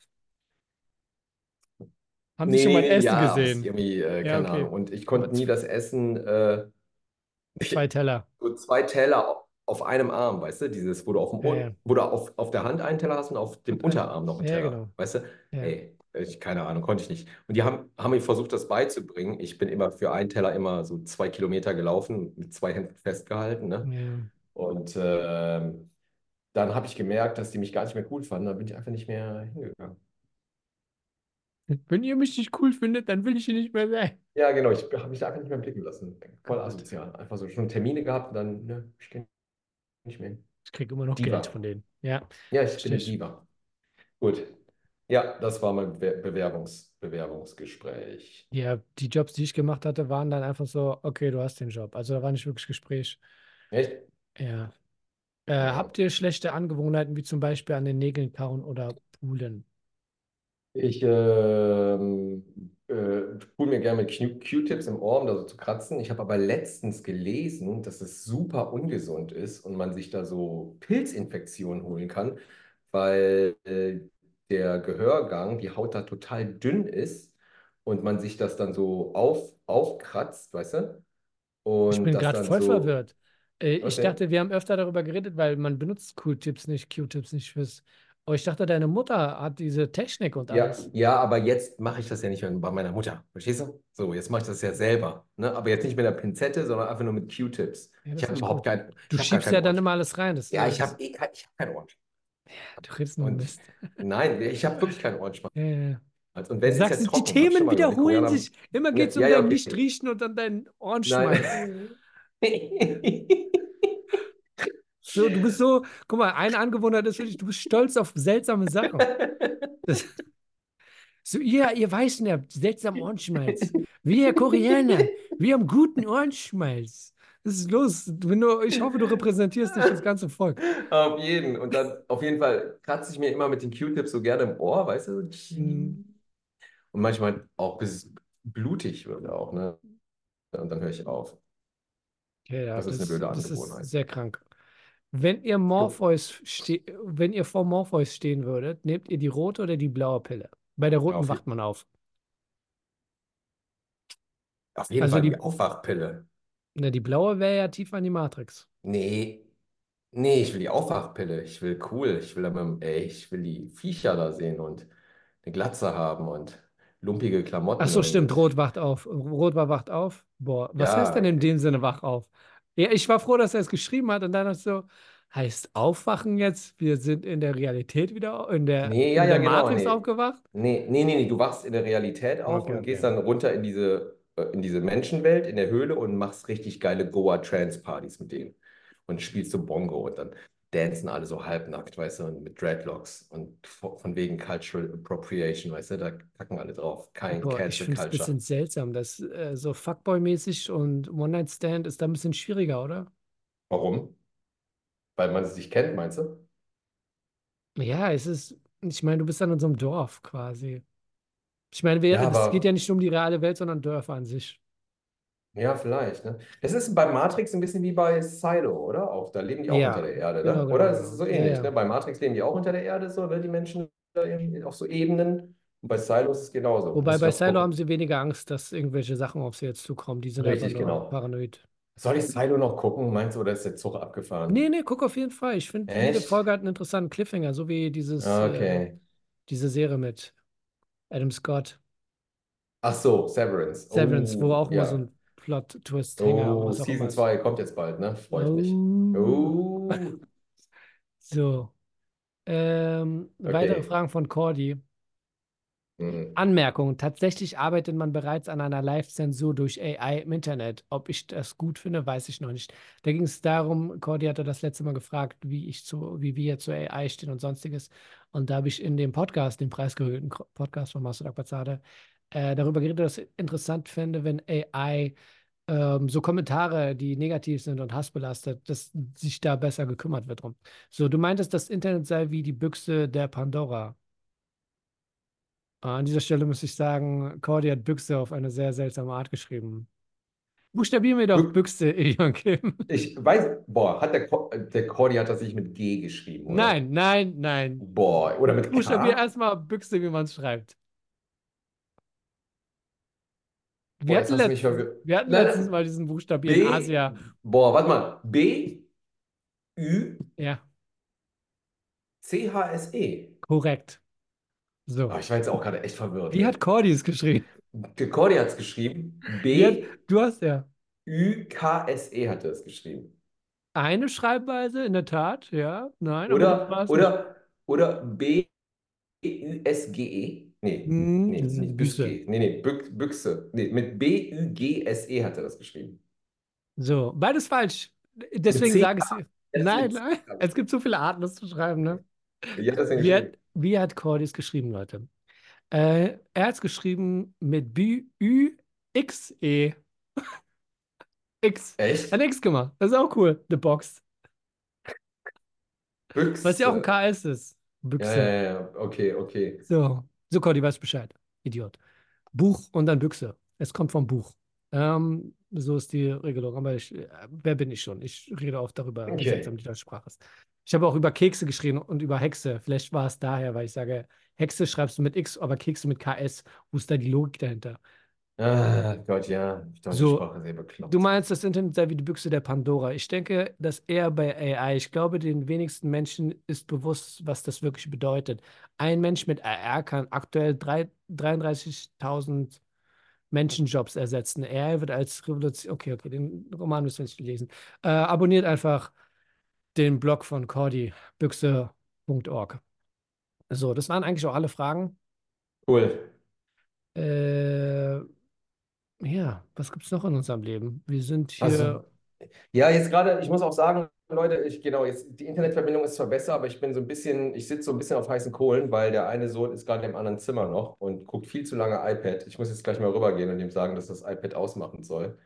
Haben die nee, schon nee, mein nee, Essen ja, aber es ist gesehen? irgendwie, Ja, keine okay. Ahnung. Und ich Aber konnte nie das Essen, zwei Teller. so zwei Teller auf einem Arm, weißt du? Dieses, Ja, ja. wo du auf der Hand einen Teller hast und auf dem Unterarm noch einen Ja, Teller, genau. weißt du? Ja. Ey, keine Ahnung, konnte ich nicht. Und die haben mir versucht, das beizubringen. Ich bin immer für einen Teller immer so 2 Kilometer gelaufen, mit zwei Händen festgehalten, ne? Ja. Und dann habe ich gemerkt, dass die mich gar nicht mehr cool fanden. Dann bin ich einfach nicht mehr hingegangen. Wenn ihr mich nicht cool findet, dann will ich hier nicht mehr sein. Ja, genau, ich habe mich da einfach nicht mehr blicken lassen. Voll Gott. asozial. Einfach so schon Termine gehabt und dann, ne, ich gehe nicht mehr hin. Ich kriege immer noch Geld Diva. von denen. Ja, Ja, ich bin verstehe eine ich. Diva. Gut. Ja, das war mein Bewerbungsgespräch. Ja, die Jobs, die ich gemacht hatte, waren dann einfach so, okay, du hast den Job. Also da war nicht wirklich Gespräch. Echt? Ja. Ja. Habt ihr schlechte Angewohnheiten, wie zum Beispiel an den Nägeln kauen oder pulen? Ich tue mir gerne mit Q-Tips im Ohr, um da so zu kratzen. Ich habe aber letztens gelesen, dass es super ungesund ist und man sich da so Pilzinfektionen holen kann, weil der Gehörgang, die Haut da total dünn ist und man sich das dann so aufkratzt, weißt du? Ich Und bin das gerade dann voll so, verwirrt. was Ich denn? dachte, wir haben öfter darüber geredet, weil man benutzt Q-Tips nicht fürs. Oh, ich dachte, deine Mutter hat diese Technik und Ja, alles. ja, aber jetzt mache ich das ja nicht mehr bei meiner Mutter. Verstehst du? So, jetzt mache ich das ja selber. Ne? Aber jetzt nicht mit der Pinzette, sondern einfach nur mit Q-Tips. Ja, Ich das ist habe echt überhaupt gut. kein, Du ich habe gar schiebst keinen ja dann Orange. immer alles rein. Ja, ich habe keinen Orange. Du redest nur Und Mist. nein, ich habe wirklich keinen Orange. Ja, ja, ja. Und Du wenn, ist ja sagst, die trocken. Habe ich schon Themen mal gemacht. Die wiederholen Koreaner haben. sich. Immer geht es Ja, um ja, dein okay. Nichtriechen und dann deinen Ohrenschmalz. Nein. So, du bist so, guck mal, eine Angewohnheit ist wirklich, du bist stolz auf seltsame Sachen. Das, so, ihr Weißen habt seltsamen Ohrenschmalz. Wir Koreaner, wir haben guten Ohrenschmalz. Was ist los? Ich hoffe, du repräsentierst nicht das ganze Volk. Auf jeden. Und dann, auf jeden Fall kratze ich mir immer mit den Q-Tips so gerne im Ohr, weißt du? Hm, Und manchmal auch bis es blutig wird auch, ne? Und dann höre ich auf. ja, ja, Das ist eine blöde das ist Angewohnheit. sehr krank. Wenn ihr vor Morpheus stehen würdet, nehmt ihr die rote oder die blaue Pille? Bei der roten Auf, wacht man auf. auf jeden Also Fall die die, Aufwachpille. die blaue wäre ja tiefer in die Matrix. Nee, nee, ich will die Aufwachpille. Ich will cool. Ich will, ich will die Viecher da sehen und eine Glatze haben und lumpige Ach Klamotten so, und stimmt, Rot wacht auf. Rot war wacht auf. Boah, was heißt denn ja, in dem Sinne wach auf? Ja, ich war froh, dass er es geschrieben hat und dann dachte ich so, heißt aufwachen jetzt, wir sind in der Realität wieder, nee, ja, in ja, der genau, Matrix nee. aufgewacht? Nee. Du wachst in der Realität auf Okay, und gehst okay. dann runter in diese Menschenwelt, in der Höhle und machst richtig geile Goa-Trance-Partys mit denen. Und spielst so Bongo und dann dancen alle so halbnackt, weißt du, und mit Dreadlocks und von wegen Cultural Appropriation, weißt du, da kacken alle drauf. Kein Boah, ich Cancel finde es ein bisschen Culture. seltsam, dass so Fuckboy-mäßig und One-Night-Stand ist da ein bisschen schwieriger, oder? Warum? Weil man sich kennt, meinst du? Ja, ich meine, du bist dann in so einem Dorf quasi. Ich meine, Ja, das geht ja aber nicht nur um die reale Welt, sondern Dörfer an sich. ja, vielleicht, ne? Das ist bei Matrix ein bisschen wie bei Silo, oder? Auch da leben die auch unter Ja, der Erde, genau, ne? genau, Oder? Es ist genau. so Ja, ähnlich, ne? ja. Bei Matrix leben die auch unter der Erde, so, ne? Die Menschen da irgendwie auf so Ebenen. Und bei Silo ist es genauso. Wobei Musst du bei noch Silo haben gucken. sie weniger Angst, dass irgendwelche Sachen auf sie jetzt zukommen. Die sind einfach Richtig, nur genau. paranoid. Soll ich Silo noch gucken? Meinst du, oder ist der Zug abgefahren? Nee, nee, guck auf jeden Fall. Ich finde, jede Echt? Folge hat einen interessanten Cliffhanger, so wie Okay. diese Serie mit Adam Scott, Ach so, Severance. Severance, wo Oh, auch immer so ja. ein Plot-Twist-Hänger, Oh, was auch immer Season ist. 2 kommt jetzt bald, ne? Freue ich mich. Oh. Oh, So, weitere okay. Fragen von Cordy. Mhm. Anmerkung: Tatsächlich arbeitet man bereits an einer Live-Zensur durch AI im Internet. Ob ich das gut finde, weiß ich noch nicht. Da ging es darum, Cordy hatte das letzte Mal gefragt, wie wir zu AI stehen und sonstiges. Und da habe ich in dem Podcast, dem preisgekrönten Podcast von Master Bazade, darüber geredet, dass ich interessant fände, wenn AI so Kommentare, die negativ sind und hassbelastet, dass sich da besser gekümmert wird drum. So, du meintest, das Internet sei wie die Büchse der Pandora. An dieser Stelle muss ich sagen, Cordy hat Büchse auf eine sehr seltsame Art geschrieben. Buchstabier mir doch Büchse, Ilion Kim. Ich weiß, boah, der Cordy hat das nicht mit G geschrieben, oder? Nein, nein, nein. Boah, oder mit Buchstabier K? erstmal Büchse, wie man es schreibt. Boah, jetzt hast du mich Wir hatten Nein, letztens nein. mal diesen Buchstabier in B, Asia. boah, warte mal. B-U-C-H-S-E. Ja, korrekt. So. Oh, ich war jetzt auch gerade echt verwirrt, Wie hat ne? Cordy es geschrieben? Der Cordy hat es geschrieben. Wie du hast ja B-U-K-S-E hatte es geschrieben. eine Schreibweise, in der Tat, ja. Nein, aber das Oder, war es nicht. oder, oder B-U-S-G-E. Das ist Nicht Büchse. Büsge. Nee, Büchse. Nee, mit B-U-G-S-E hat er das geschrieben. So, beides falsch. Mit Deswegen C. sage ich es. Er hat es Nein, mit C. nein. Es gibt so viele Arten, das zu schreiben, ne? Wie hat er das denn Wie hat, geschrieben? wie hat Cordy es geschrieben, Leute? Er hat es geschrieben mit B-Ü-X-E. X. Ein Echt? X gemacht. Das ist auch cool. The Box. Was ja auch ein Büchse. KS ist. Ja, ja, Büchse. ja. Okay, okay. So. So, Cordy, weiß Bescheid. Idiot. Buch und dann Büchse. Es kommt vom Buch. So ist die Regelung. Aber wer bin ich schon? Ich rede oft darüber, wie seltsam Okay. die deutsche Sprache ist. Ich habe auch über Kekse geschrieben und über Hexe. Vielleicht war es daher, weil ich sage, Hexe schreibst du mit X, aber Kekse mit KS. Wo ist da die Logik dahinter? Ah, Gott, ja. Die deutsche So, Sprache ist sehr du bekloppt. meinst, das Internet sei wie die Büchse der Pandora. Ich denke, dass eher bei AI, ich glaube, den wenigsten Menschen ist bewusst, was das wirklich bedeutet. Ein Mensch mit AR kann aktuell 33.000 Menschenjobs ersetzen. AI wird als Revolution. Okay, okay, den Roman müssen wir nicht lesen. Abonniert einfach den Blog von Cordy, büchse.org. So, das waren eigentlich auch alle Fragen. Cool. Äh, ja, was gibt es noch in unserem Leben? Wir sind Also, hier. ja, jetzt gerade, ich muss auch sagen, Leute, genau, jetzt die Internetverbindung ist zwar besser, aber ich sitze so ein bisschen auf heißen Kohlen, weil der eine Sohn ist gerade im anderen Zimmer noch und guckt viel zu lange iPad. Ich muss jetzt gleich mal rübergehen und ihm sagen, dass das iPad ausmachen soll.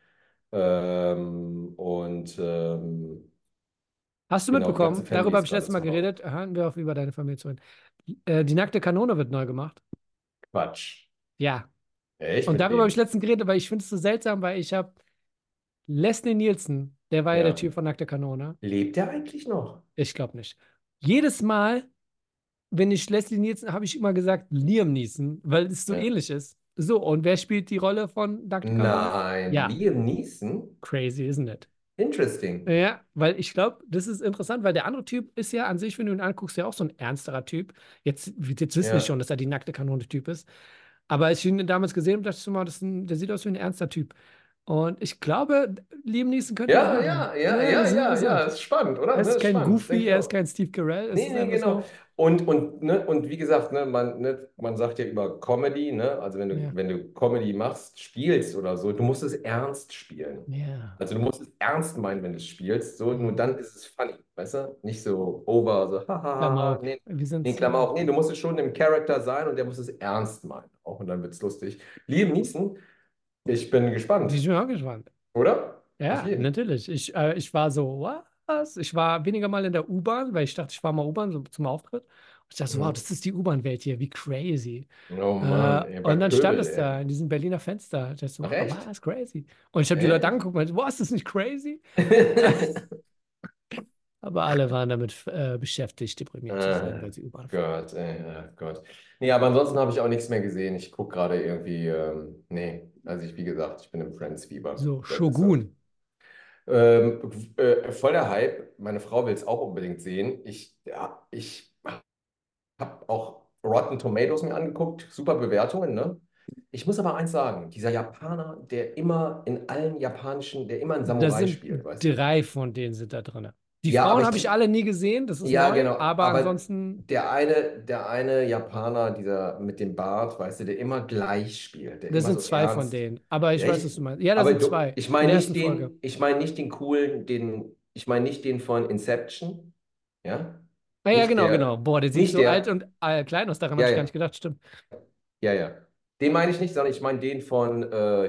Hast du Genau, die ganze mitbekommen? Family Darüber habe ist ich gerade letztes Mal zu Hause. geredet. Hören wir auf, über deine Familie zu reden. Die nackte Kanone wird neu gemacht. Quatsch. Ja. Echt? Und Mit darüber habe ich wem? letztens geredet, weil ich finde es so seltsam, weil ich habe Leslie Nielsen, der war ja der Ja. Typ von Nackte Kanone. Lebt der eigentlich noch? Ich glaube nicht. Jedes Mal, wenn ich Leslie Nielsen, habe ich immer gesagt Liam Neeson, weil es so Ja. ähnlich ist. So, und wer spielt die Rolle von Nackte Kanone? Nein, Ja, Liam Neeson? crazy, isn't it? Interesting. Ja, weil ich glaube, das ist interessant, weil der andere Typ ist ja an sich, wenn du ihn anguckst, ja auch so ein ernsterer Typ. Jetzt wissen wir Ja. schon, dass er die nackte Kanone-Typ ist. Aber als ich ihn damals gesehen habe, dachte ich so mal, der sieht aus wie ein ernster Typ. Und ich glaube, Liam Neeson könnte das Ja, machen. ja, ja, Ja, ja, das ist ja, ja, interessant. ist spannend, oder? Er Ne, ist ist kein spannend, denke Goofy, ich er ist auch. kein Steve Carell, es Nee, ist nee, einfach genau. so, Und wie gesagt, man sagt ja über Comedy, ne, also ja, wenn du Comedy machst, spielst oder so, du musst es ernst spielen. ja. Also du musst es ernst meinen, wenn du es spielst, so, nur Hm. dann ist es funny, weißt du? Nicht so over, so, hahaha, Klamauk. nee, Wir nee, sind, Klammer auf, nee, du musst es schon im Charakter sein und der muss es ernst meinen, auch und dann wird es lustig. Liam Neeson, ich bin ich gespannt, bin auch gespannt. oder? Auf Ja, jeden. natürlich. Ich war so, was? Ich war weniger mal in der U-Bahn, weil ich dachte, ich fahre mal U-Bahn so zum Auftritt. Und ich dachte so, wow, Mhm. das ist die U-Bahn-Welt hier, wie crazy. Oh Mann, ey, bei Und dann stand Pöbel, es da ey. in diesem Berliner Fenster. Ich dachte so, Ach wow, echt? was, crazy. Und ich habe die Leute Echt? angeguckt und meinte, wow, ist das nicht crazy? Aber alle waren damit beschäftigt, deprimiert zu sein, weil sie U-Bahn fahren. Gott, ey, Gott. Nee, aber ansonsten habe ich auch nichts mehr gesehen. Ich gucke gerade irgendwie, nee, also wie gesagt, ich bin im Friends-Fieber. So, Das ist halt Shogun. voll der Hype. Meine Frau will es auch unbedingt sehen. Ich habe auch Rotten Tomatoes mir angeguckt. Super Bewertungen, ne? Ich muss aber eins sagen, dieser Japaner, der immer einen Da Samurai sind spielt, weißt du? 3 von denen sind da drin. Die Ja, aber Frauen ich habe ich krieg, alle nie gesehen, das ist ja, neu, genau. aber Aber ansonsten, der eine Japaner, dieser mit dem Bart, weißt du, der immer gleich spielt, der das immer sind so 2 von ernst. denen. Aber ich weiß, was Echt? du meinst. Ja, da Aber sind du, 2 in der ersten Folge. nicht den coolen, ich meine nicht den von Inception, ja? Ah, ja, genau, genau. Boah, der sieht Nicht so alt der, und klein aus, daran habe ja, ich gar nicht ja, gedacht, stimmt. ja, ja. Den meine ich nicht, sondern ich meine den von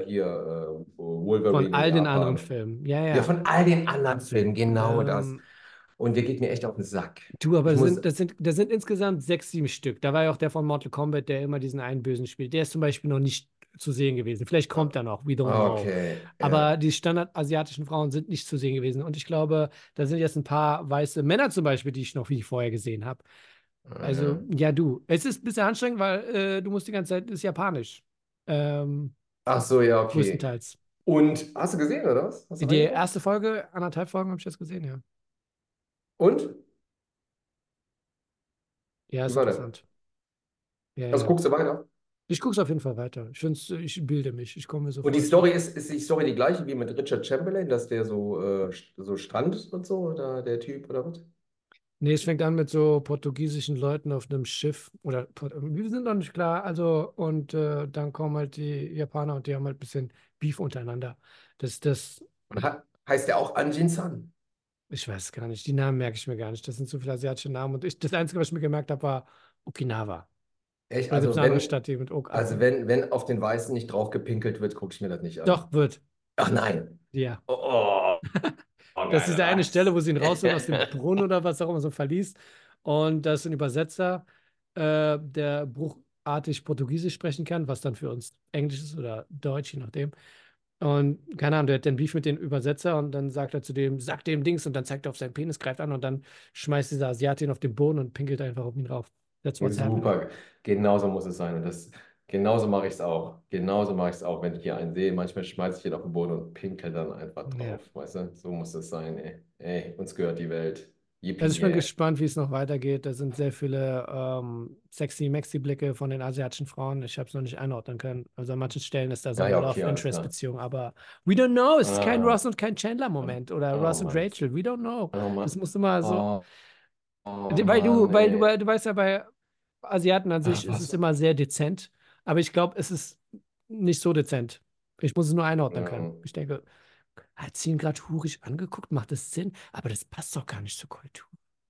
Von Wolverine in all den anderen Japan. Filmen. Ja, Ja, ja. von all den anderen Filmen, genau das. Ähm, Und der geht mir echt auf den Sack. Du, aber Ich muss, das sind insgesamt 6, 7 Stück. Da war ja auch der von Mortal Kombat, der immer diesen einen Bösen spielt. Der ist zum Beispiel noch nicht zu sehen gewesen. Vielleicht kommt er noch, we don't know. okay, Aber ja. die standardasiatischen Frauen sind nicht zu sehen gewesen. Und ich glaube, da sind jetzt ein paar weiße Männer zum Beispiel, die ich noch wie vorher gesehen habe. Also, Ja. ja, du. Es ist ein bisschen anstrengend, weil du musst die ganze Zeit, ist Japanisch. Ähm, Ach so, ja, okay. größtenteils. Und hast du gesehen, oder was? Hast du Die reingeguckt? erste Folge, 1,5 Folgen habe ich jetzt gesehen, ja. Und? Ja, Wie ist war der? interessant. Ja, Also ja. guckst du weiter? Ich gucke es auf jeden Fall weiter. Ich bilde mich. Ich komme mir so Und die vor, als würde Story ich. ist die Story die gleiche wie mit Richard Chamberlain, dass der so Strand und so, oder der Typ, oder was? Nee, es fängt an mit so portugiesischen Leuten auf einem Schiff. Oder wir sind noch nicht klar. Also, und dann kommen halt die Japaner und die haben halt ein bisschen Beef untereinander. Das, Und heißt der auch Anjin San? ich weiß gar nicht. Die Namen merke ich mir gar nicht. Das sind so viele asiatische Namen. Und das Einzige, was ich mir gemerkt habe, war Okinawa. Echt, Oder gibt es also eine andere Stadt, die mit Ok anfängt? wenn auf den Weißen nicht drauf gepinkelt wird, gucke ich mir das nicht an. Doch, wird. Ach nein. Ja. Oh, oh, oh Das ist geil, diese eine Stelle, wo sie ihn rausholen aus dem was? Brunnen oder was auch immer, so ein Verlies. Und da ist ein Übersetzer, der bruchartig Portugiesisch sprechen kann, was dann für uns Englisch ist oder Deutsch, je nachdem. Und keine Ahnung, der hat den Beef mit dem Übersetzer und dann sagt er zu dem, sag dem Dings und dann zeigt er auf seinen Penis, greift an und dann schmeißt dieser Asiate ihn auf den Boden und pinkelt einfach auf ihn rauf. That's what's happening. Super, genauso muss es sein. Und genauso mache ich es auch. Genauso mache ich es auch, wenn ich hier einen sehe. Manchmal schmeiße ich ihn auf den Boden und pinkel dann einfach Ja. drauf. Weißt du, so muss es sein, ey. Ey, uns gehört die Welt. Also Yippie, ich bin yeah. gespannt, wie es noch weitergeht. Da sind sehr viele sexy Maxi-Blicke von den asiatischen Frauen. Ich habe es noch nicht einordnen können. Also an manchen Stellen ist da so Ja, eine ja, okay, alles klar. Love-Interest-Beziehung, aber we don't know. Es ist kein Ah, Ross und kein ah, Chandler-Moment oder oh Ross und Mann. Rachel. We don't know. Oh Das Mann. musst du mal so. Oh, oh Mann, Du weißt ja, bei Asiaten an sich Ach, ist es was? immer sehr dezent, aber ich glaube, es ist nicht so dezent. Ich muss es nur einordnen können. Ja. Ich denke, hat sie ihn gerade hurisch angeguckt? Macht das Sinn? Aber das passt doch gar nicht zur Kultur.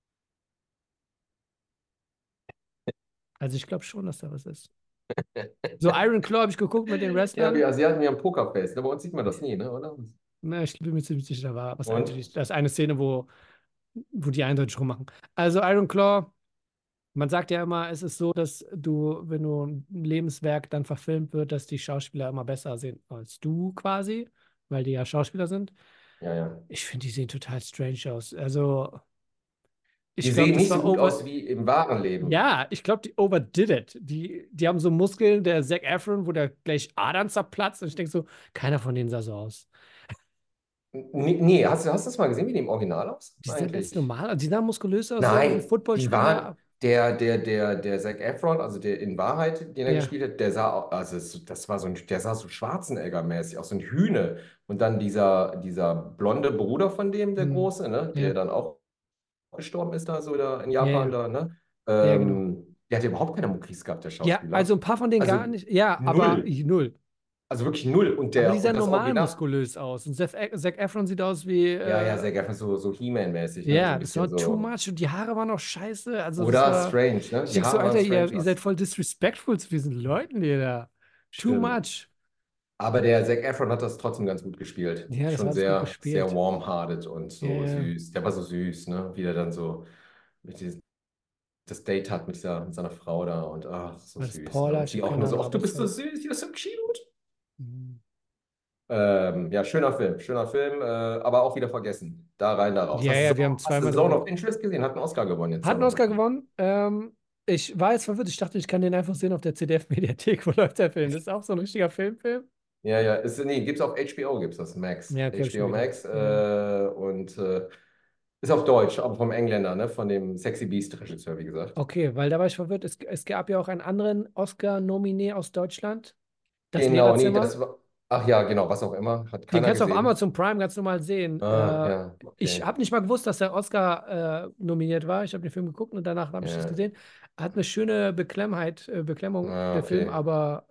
Also ich glaube schon, dass da was ist. So Iron Claw habe ich geguckt mit den Ja, Wrestlern. wir Asiaten, wir haben Pokerface. Aber bei uns sieht man das nie, ne, oder? Na, ich bin mir ziemlich sicher, da war was Und? eindeutig. Das ist eine Szene, wo die eindeutig rummachen. Also Iron Claw, man sagt ja immer, es ist so, dass du, wenn du ein Lebenswerk dann verfilmt wird, dass die Schauspieler immer besser sehen als du quasi, weil die ja Schauspieler sind. Ja, ja. Ich finde, die sehen total strange aus. Also, Die ich glaube, sehen das nicht so war gut over. aus wie im wahren Leben. Ja, ich glaube, die overdid it. Die haben so Muskeln, der Zac Efron, wo der gleich Adern zerplatzt. Und ich denke so, keiner von denen sah so aus. Nee, hast du das mal gesehen, wie die im Original aussehen Die sind ganz eigentlich? normal. Die sahen muskulös aus, so wie Nein, die waren, Footballspieler. der Zac Efron, also der in Wahrheit, den er Ja, gespielt hat, der sah, also das war so ein, der sah so Schwarzenegger-mäßig, auch so ein Hühne. Und dann dieser blonde Bruder von dem, der hm, Große, ne, der ja, dann auch gestorben ist, da so da in ja, Japan, ja, da, ne? ja, genau. Der hat ja überhaupt keine Muckis gehabt, der Ja, also Schauspieler. ein paar von denen Also gar nicht. Ja, aber null. null. Also wirklich null. Aber die Und sahen das normal Original. muskulös aus. Und Zac Efron sieht aus wie, Ja, ja, sehr gerne, so He-Man-mäßig, ne? So ja, ein das bisschen war too so. much. Und die Haare waren auch scheiße. Also das Oder war, Strange, ne? ich Die denk so, Haare waren Alter, strange ihr seid aus. voll disrespectful zu diesen Leuten, ihr da. Too Stimmt. much. Aber der Zac Efron hat das trotzdem ganz gut gespielt. Ja, das war Schon alles gut sehr, sehr gespielt. warm-hearted und Ja, so ja. süß. Der war so süß, ne? Wie der dann so das Date hat mit seiner Frau da und ach, so War das süß, ne? Paula? Und Ich habe sie auch keine nur so, Ahnung, ach, aber du es bist so war. süß, you're so cute. Hm. Ja, schöner Film, aber auch wieder vergessen. Da rein, da raus. Ja, ja, wir haben Hast du zweimal Zone drüber. of Interest gesehen? Hat einen Oscar gewonnen jetzt Hat einen Oscar damals. gewonnen. Ich war jetzt verwirrt. Ich dachte, ich kann den einfach sehen auf der CDF-Mediathek. Wo läuft der Film? Das ist auch so ein richtiger Filmfilm. Ja, ja, nee, gibt's auf HBO, gibt's das, Max. Ja, okay, habe ich mir HBO gedacht. Max Ja. und ist auf Deutsch, aber vom Engländer, ne? Von dem Sexy Beast-Regisseur, wie gesagt. Okay, weil da war ich verwirrt. Es gab ja auch einen anderen Oscar-Nominé aus Deutschland. Das Genau, nee, Lehrerzimmer. das war, ach ja, genau, was auch immer, hat Den keiner kannst du auf gesehen. Amazon Prime ganz normal sehen. Ah, ja, Ich okay. habe nicht mal gewusst, dass der Oscar nominiert war. Ich habe den Film geguckt und danach habe ich das Ja, gesehen. Hat eine schöne Beklemmung, ah, der Film, okay. aber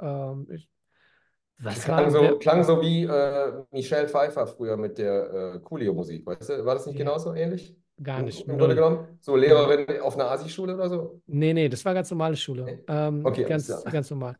was war, wer, Klang so wie Michelle Pfeiffer früher mit der Coolio-Musik, weißt du? War das nicht ja, genauso ähnlich? gar nicht, Im Grunde null. genommen? So Null. Lehrerin auf einer Asi-Schule oder so? Nee, nee, das war ganz normale Schule. Nee. Okay, alles Ganz, klar. ganz normal.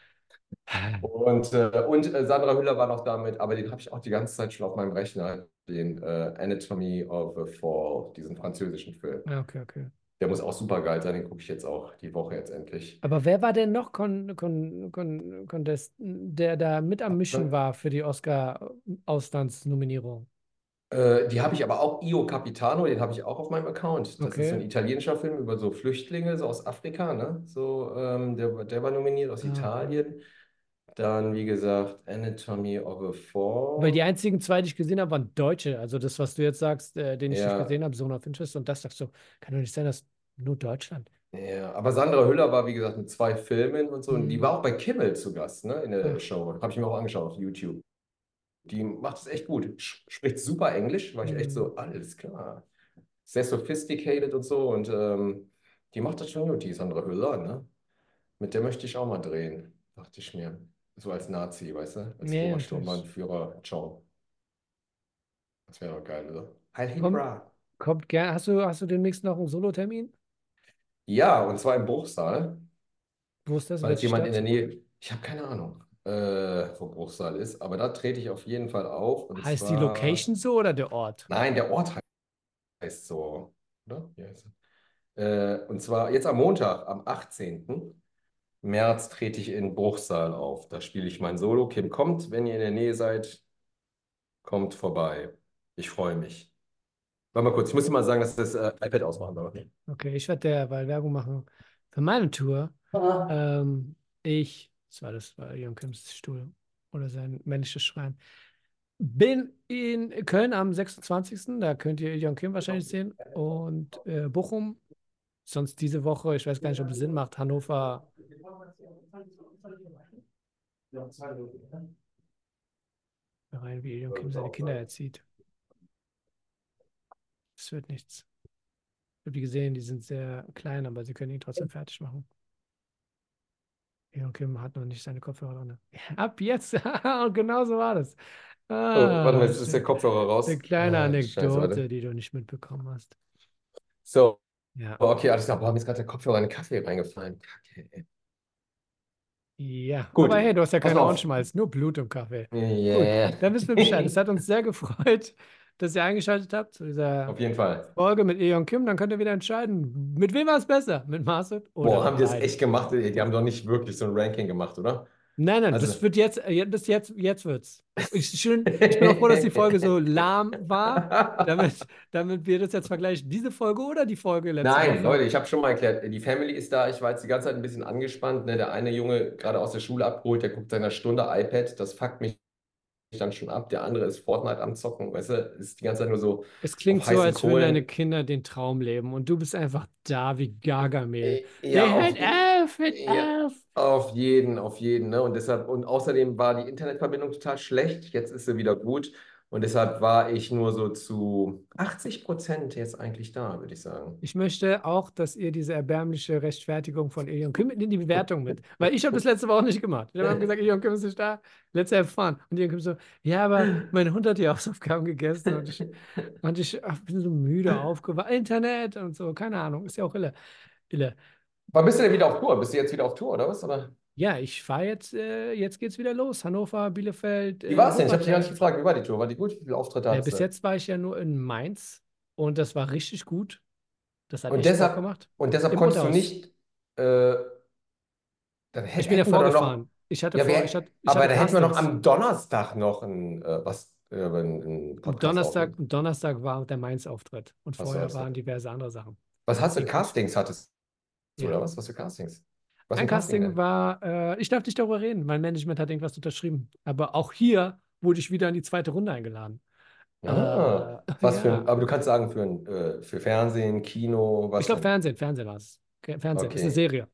Und Sandra Hüller war noch damit, aber den habe ich auch die ganze Zeit schon auf meinem Rechner, den Anatomy of a Fall, diesen französischen Film. Ja, okay, okay. Der muss auch super geil sein, den gucke ich jetzt auch die Woche jetzt endlich. Aber wer war denn noch Contest, der da mit am Mischen war für die Oscar-Auslandsnominierung? Die habe ich aber auch, Io Capitano, den habe ich auch auf meinem Account. Das ist so Okay. ein italienischer Film über so Flüchtlinge, so aus Afrika, ne? So, der war nominiert aus Ah. Italien. Dann, wie gesagt, Anatomy of a Weil die Fall. einzigen zwei, die ich gesehen habe, waren Deutsche. Also das, was du jetzt sagst, den ich nicht Ja, gesehen habe, Zone of Interest. Und das sagst du, kann doch nicht sein, dass nur Deutschland. ja. Aber Sandra Hüller war, wie gesagt, mit zwei Filmen und so. Und die Hm. war auch bei Kimmel zu Gast, ne? In der Ach, Show. Habe ich mir auch angeschaut auf YouTube. Die macht es echt gut. Spricht super Englisch, war ich echt hm. so, alles klar. Sehr sophisticated und so. Und die macht das schon gut, die Sandra Hüller, ne? Mit der möchte ich auch mal drehen, dachte ich mir. So als Nazi, weißt du? Als Nee, Roter natürlich. Sturmbannführer John. Das wäre doch geil, oder? Heil Kommt, Hydra. kommt gern. Hast du demnächst noch einen Solo-Termin? Ja, und zwar im Bruchsal, Wo ist das? falls Welche jemand in Stadt? der Nähe, ich habe keine Ahnung, wo Bruchsal ist, aber da trete ich auf jeden Fall auf. Und Heißt die zwar, Location so oder der Ort? nein, der Ort heißt so, oder? Wie heißt und zwar jetzt am Montag, am 18. März trete ich in Bruchsal auf. Da spiele ich mein Solo. Kim kommt, wenn ihr in der Nähe seid, kommt vorbei. Ich freue mich. Warte mal kurz, ich muss dir mal sagen, dass das iPad ausmachen soll. Okay, ich werde derweil Werbung machen für meine Tour. Ah. Das war Jon Kims Stuhl oder sein männliches Schwein. Bin in Köln am 26. Da könnt ihr Jon Kim wahrscheinlich sehen. Und Bochum, sonst diese Woche, ich weiß gar nicht, ob es Sinn macht, Hannover, rein wie Jon Kim seine Kinder erzieht. Das wird nichts. Ich habe die gesehen, die sind sehr klein, aber sie können ihn trotzdem fertig machen. Jon Kim hat noch nicht seine Kopfhörer drin. Ab jetzt, und genau so war das. Oh, warte mal, Ah, jetzt ist der schön. Kopfhörer Eine raus. kleine Ah, scheiße, Anekdote, warte. die du nicht mitbekommen hast. So, Ja. okay, alles klar. Boah, mir ist gerade der Kopfhörer in den Kaffee reingefallen. Kacke, ey. Ja, Gut, aber hey, du hast ja pass keine mal auf. Ohrenschmalz, nur Blut im Kaffee. Gut, Yeah. dann wissen wir Bescheid. Es hat uns sehr gefreut, dass ihr eingeschaltet habt zu Auf dieser jeden Fall. Folge mit Eon Kim. Dann könnt ihr wieder entscheiden, mit wem war es besser? Mit Marcel oder Boah, mit haben die das beiden? echt gemacht? Die haben doch nicht wirklich so ein Ranking gemacht, oder? Nein, nein, Also. das wird jetzt, jetzt wird's. Ich bin auch froh, dass die Folge so lahm war, damit wir das jetzt vergleichen. Diese Folge oder die Folge letzte Nein, Woche? Leute, ich habe schon mal erklärt, die Family ist da. Ich war jetzt die ganze Zeit ein bisschen angespannt. Ne? Der eine Junge gerade aus der Schule abgeholt, der guckt seiner Stunde iPad. Das fuckt mich dann schon ab. Der andere ist Fortnite am Zocken, weißt du, ist die ganze Zeit nur so Es klingt auf so, heißen als würden deine Kohlen. Kinder den Traum leben und du bist einfach da wie Gargamel. Ja, Der hört auf mit ja, auf. auf jeden, ne? Und deshalb, und außerdem war die Internetverbindung total schlecht. Jetzt ist sie wieder gut. Und deshalb war ich nur so zu 80% jetzt eigentlich da, würde ich sagen. Ich möchte auch, dass ihr diese erbärmliche Rechtfertigung von Ilion Kim in die Bewertung mit. Weil ich habe das letzte Woche nicht gemacht. Wir haben gesagt, Ilion Kim ist nicht da, letzte erfahren. Und Ilion Kim so, ja, aber mein Hund hat die Hausaufgaben gegessen und ich bin so müde aufgewacht. Internet und so, keine Ahnung, ist ja auch ille. Ille. Wann bist du denn wieder auf Tour? Bist du jetzt wieder auf Tour, oder was? Oder? Ja, ich fahre jetzt geht's wieder los. Hannover, Bielefeld, Wie war es denn? Ich habe dich gar nicht Wuppertal. gefragt. Wie war die Tour? War die gut? Wie viele Auftritte hattest Bis du? jetzt war ich ja nur in Mainz und das war richtig gut. Das hat Und echt Bock deshalb, gemacht. und deshalb Im konntest du Unterhaus. nicht, äh, dann Ich bin ja hätten wir doch noch, vorgefahren. Ich hatte ja, vor, ich hatte, ich aber hatte da hätten wir noch Castings. am Donnerstag noch einen Podcast aufnehmen. Donnerstag war der Mainz-Auftritt und Achso, vorher alles klar. waren diverse andere Sachen. Was hast du? Die kannst Castings hattest du, Ja. oder was? Was für Castings? Was für Ein ein Casting Casting denn? war, ich darf nicht darüber reden, mein Management hat irgendwas unterschrieben. Aber auch hier wurde ich wieder in die zweite Runde eingeladen. Ah, was für ein, Ja. aber du kannst sagen für Fernsehen, Kino, Ich was glaube, denn? Fernsehen war es. Okay, Fernsehen, ist eine Okay. Serie.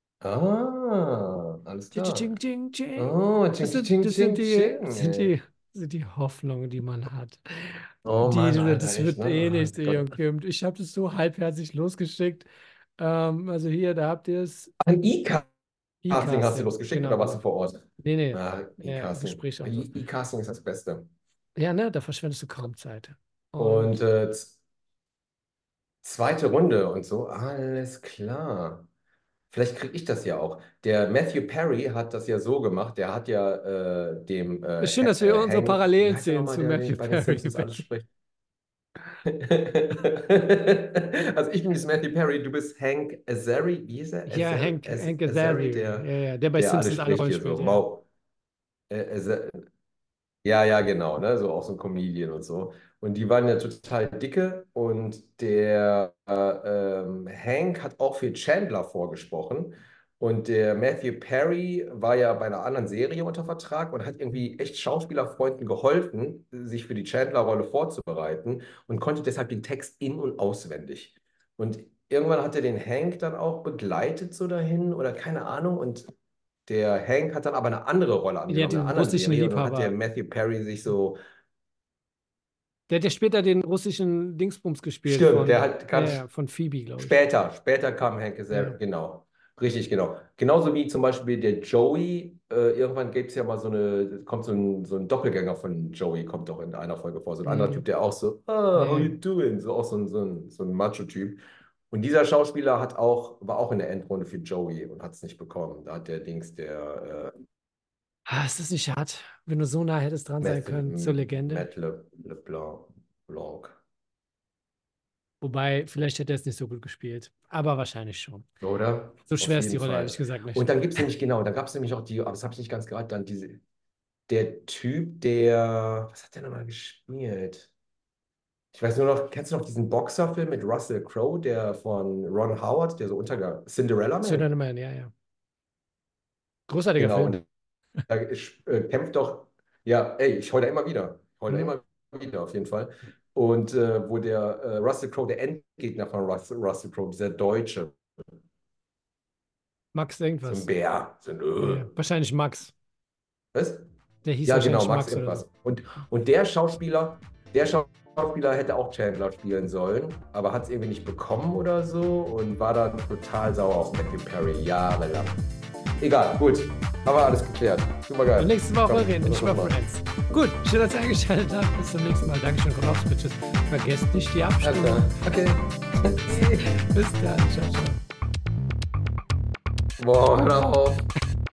Ah, alles Ching, klar. ching, ching. Oh, Das ching, sind, ching, das sind ching, die, ching, das sind ey. die, das sind die Hoffnungen, die man hat. Oh Mann, Alter, Das echt, wird ne? eh Oh nicht, ihr Gott. Jungen. Ich habe das so halbherzig losgeschickt. Also hier, da habt ihr es. Ein E-Casting hast du E-Casting, losgeschickt genau, oder warst du genau. vor Ort? Nee, nee. Ah, E-Casting. Gespräche und so. E-Casting ist das Beste. Ja, ne, da verschwendest du kaum Zeit. Und Und zweite Runde und so, alles klar. Vielleicht kriege ich das ja auch. Der Matthew Perry hat das ja so gemacht. Der hat ja dem es ist schön, dass wir unsere Hank, wie Parallelen heißt der sehen nochmal, zu der Matthew den bei den Perry. Simpsons alles spricht? Also ich bin jetzt Matthew Perry, du bist Hank Azaria. Wie ist er? Ja, Hank Azaria, Azaria, ja, ja, der bei der alles Simpsons alle spricht Rollen hier spielt, so. ja. Ja, ja, genau, ne? So auch so ein Comedian und so. Und die waren ja total dicke und der Hank hat auch für Chandler vorgesprochen. Und der Matthew Perry war ja bei einer anderen Serie unter Vertrag und hat irgendwie echt Schauspielerfreunden geholfen, sich für die Chandler-Rolle vorzubereiten und konnte deshalb den Text in- und auswendig. Und irgendwann hat er den Hank dann auch begleitet so dahin oder keine Ahnung. Und der Hank hat dann aber eine andere Rolle Der hat angenommen, in den einer anderen russischen Serie. Und dann hat der Liebhaber. Matthew Perry sich so, Der hat ja später den russischen Dingsbums gespielt stimmt, der von, hat ja, ganz ja, von Phoebe, glaube ich. später kam Hank Ja. Azaria, genau. Richtig, genau. Genauso wie zum Beispiel der Joey. Irgendwann gibt es ja mal kommt so ein Doppelgänger von Joey, kommt doch in einer Folge vor. So ein anderer Mhm. Typ, der auch so, Ja, how you ja. doing? So auch so ein Macho-Typ. Und dieser Schauspieler war auch in der Endrunde für Joey und hat es nicht bekommen. Da hat der Dings, der Ist das nicht schade, wenn du so nah hättest dran sein können zur Legende? Matt LeBlanc. Blanc. Wobei, vielleicht hätte er es nicht so gut gespielt. Aber wahrscheinlich schon. Oder? So Auf schwer ist die jeden Rolle ehrlich Fall. gesagt nicht. Und dann gibt es nämlich, genau, da gab es nämlich auch die, aber das habe ich nicht ganz gehört, dann der Typ, der, was hat der nochmal gespielt? Ich weiß nur noch, kennst du noch diesen Boxerfilm mit Russell Crowe, der von Ron Howard, der so untergegangen, Cinderella Man? Söderner Man, ja, ja. Großartiger Genau, Film. und da kämpft doch, ja, ey, ich heule da immer wieder. Ich heule da Hm. immer wieder, auf jeden Fall. Und wo der Russell Crowe, der Endgegner von Russell Crowe, dieser Deutsche, Max so ein irgendwas. Bär, Ja, ja. Wahrscheinlich Max. was? Der hieß Ja, genau, wahrscheinlich Max Max oder so. irgendwas. Und der Schauspieler hätte auch Chandler spielen sollen, aber hat es irgendwie nicht bekommen oder so und war dann total sauer auf Matthew Perry, jahrelang. Egal, gut. Haben wir alles geklärt. Super Und geil. nächste Woche Komm, reden wir lass nicht über mal. Friends. Gut, schön, dass ihr eingeschaltet habt. Bis zum nächsten Mal. Dankeschön, kommt aufs Bitches. Vergesst nicht die Abstimmung. Okay. Bis dann. Ciao, ciao. Boah, hör auf.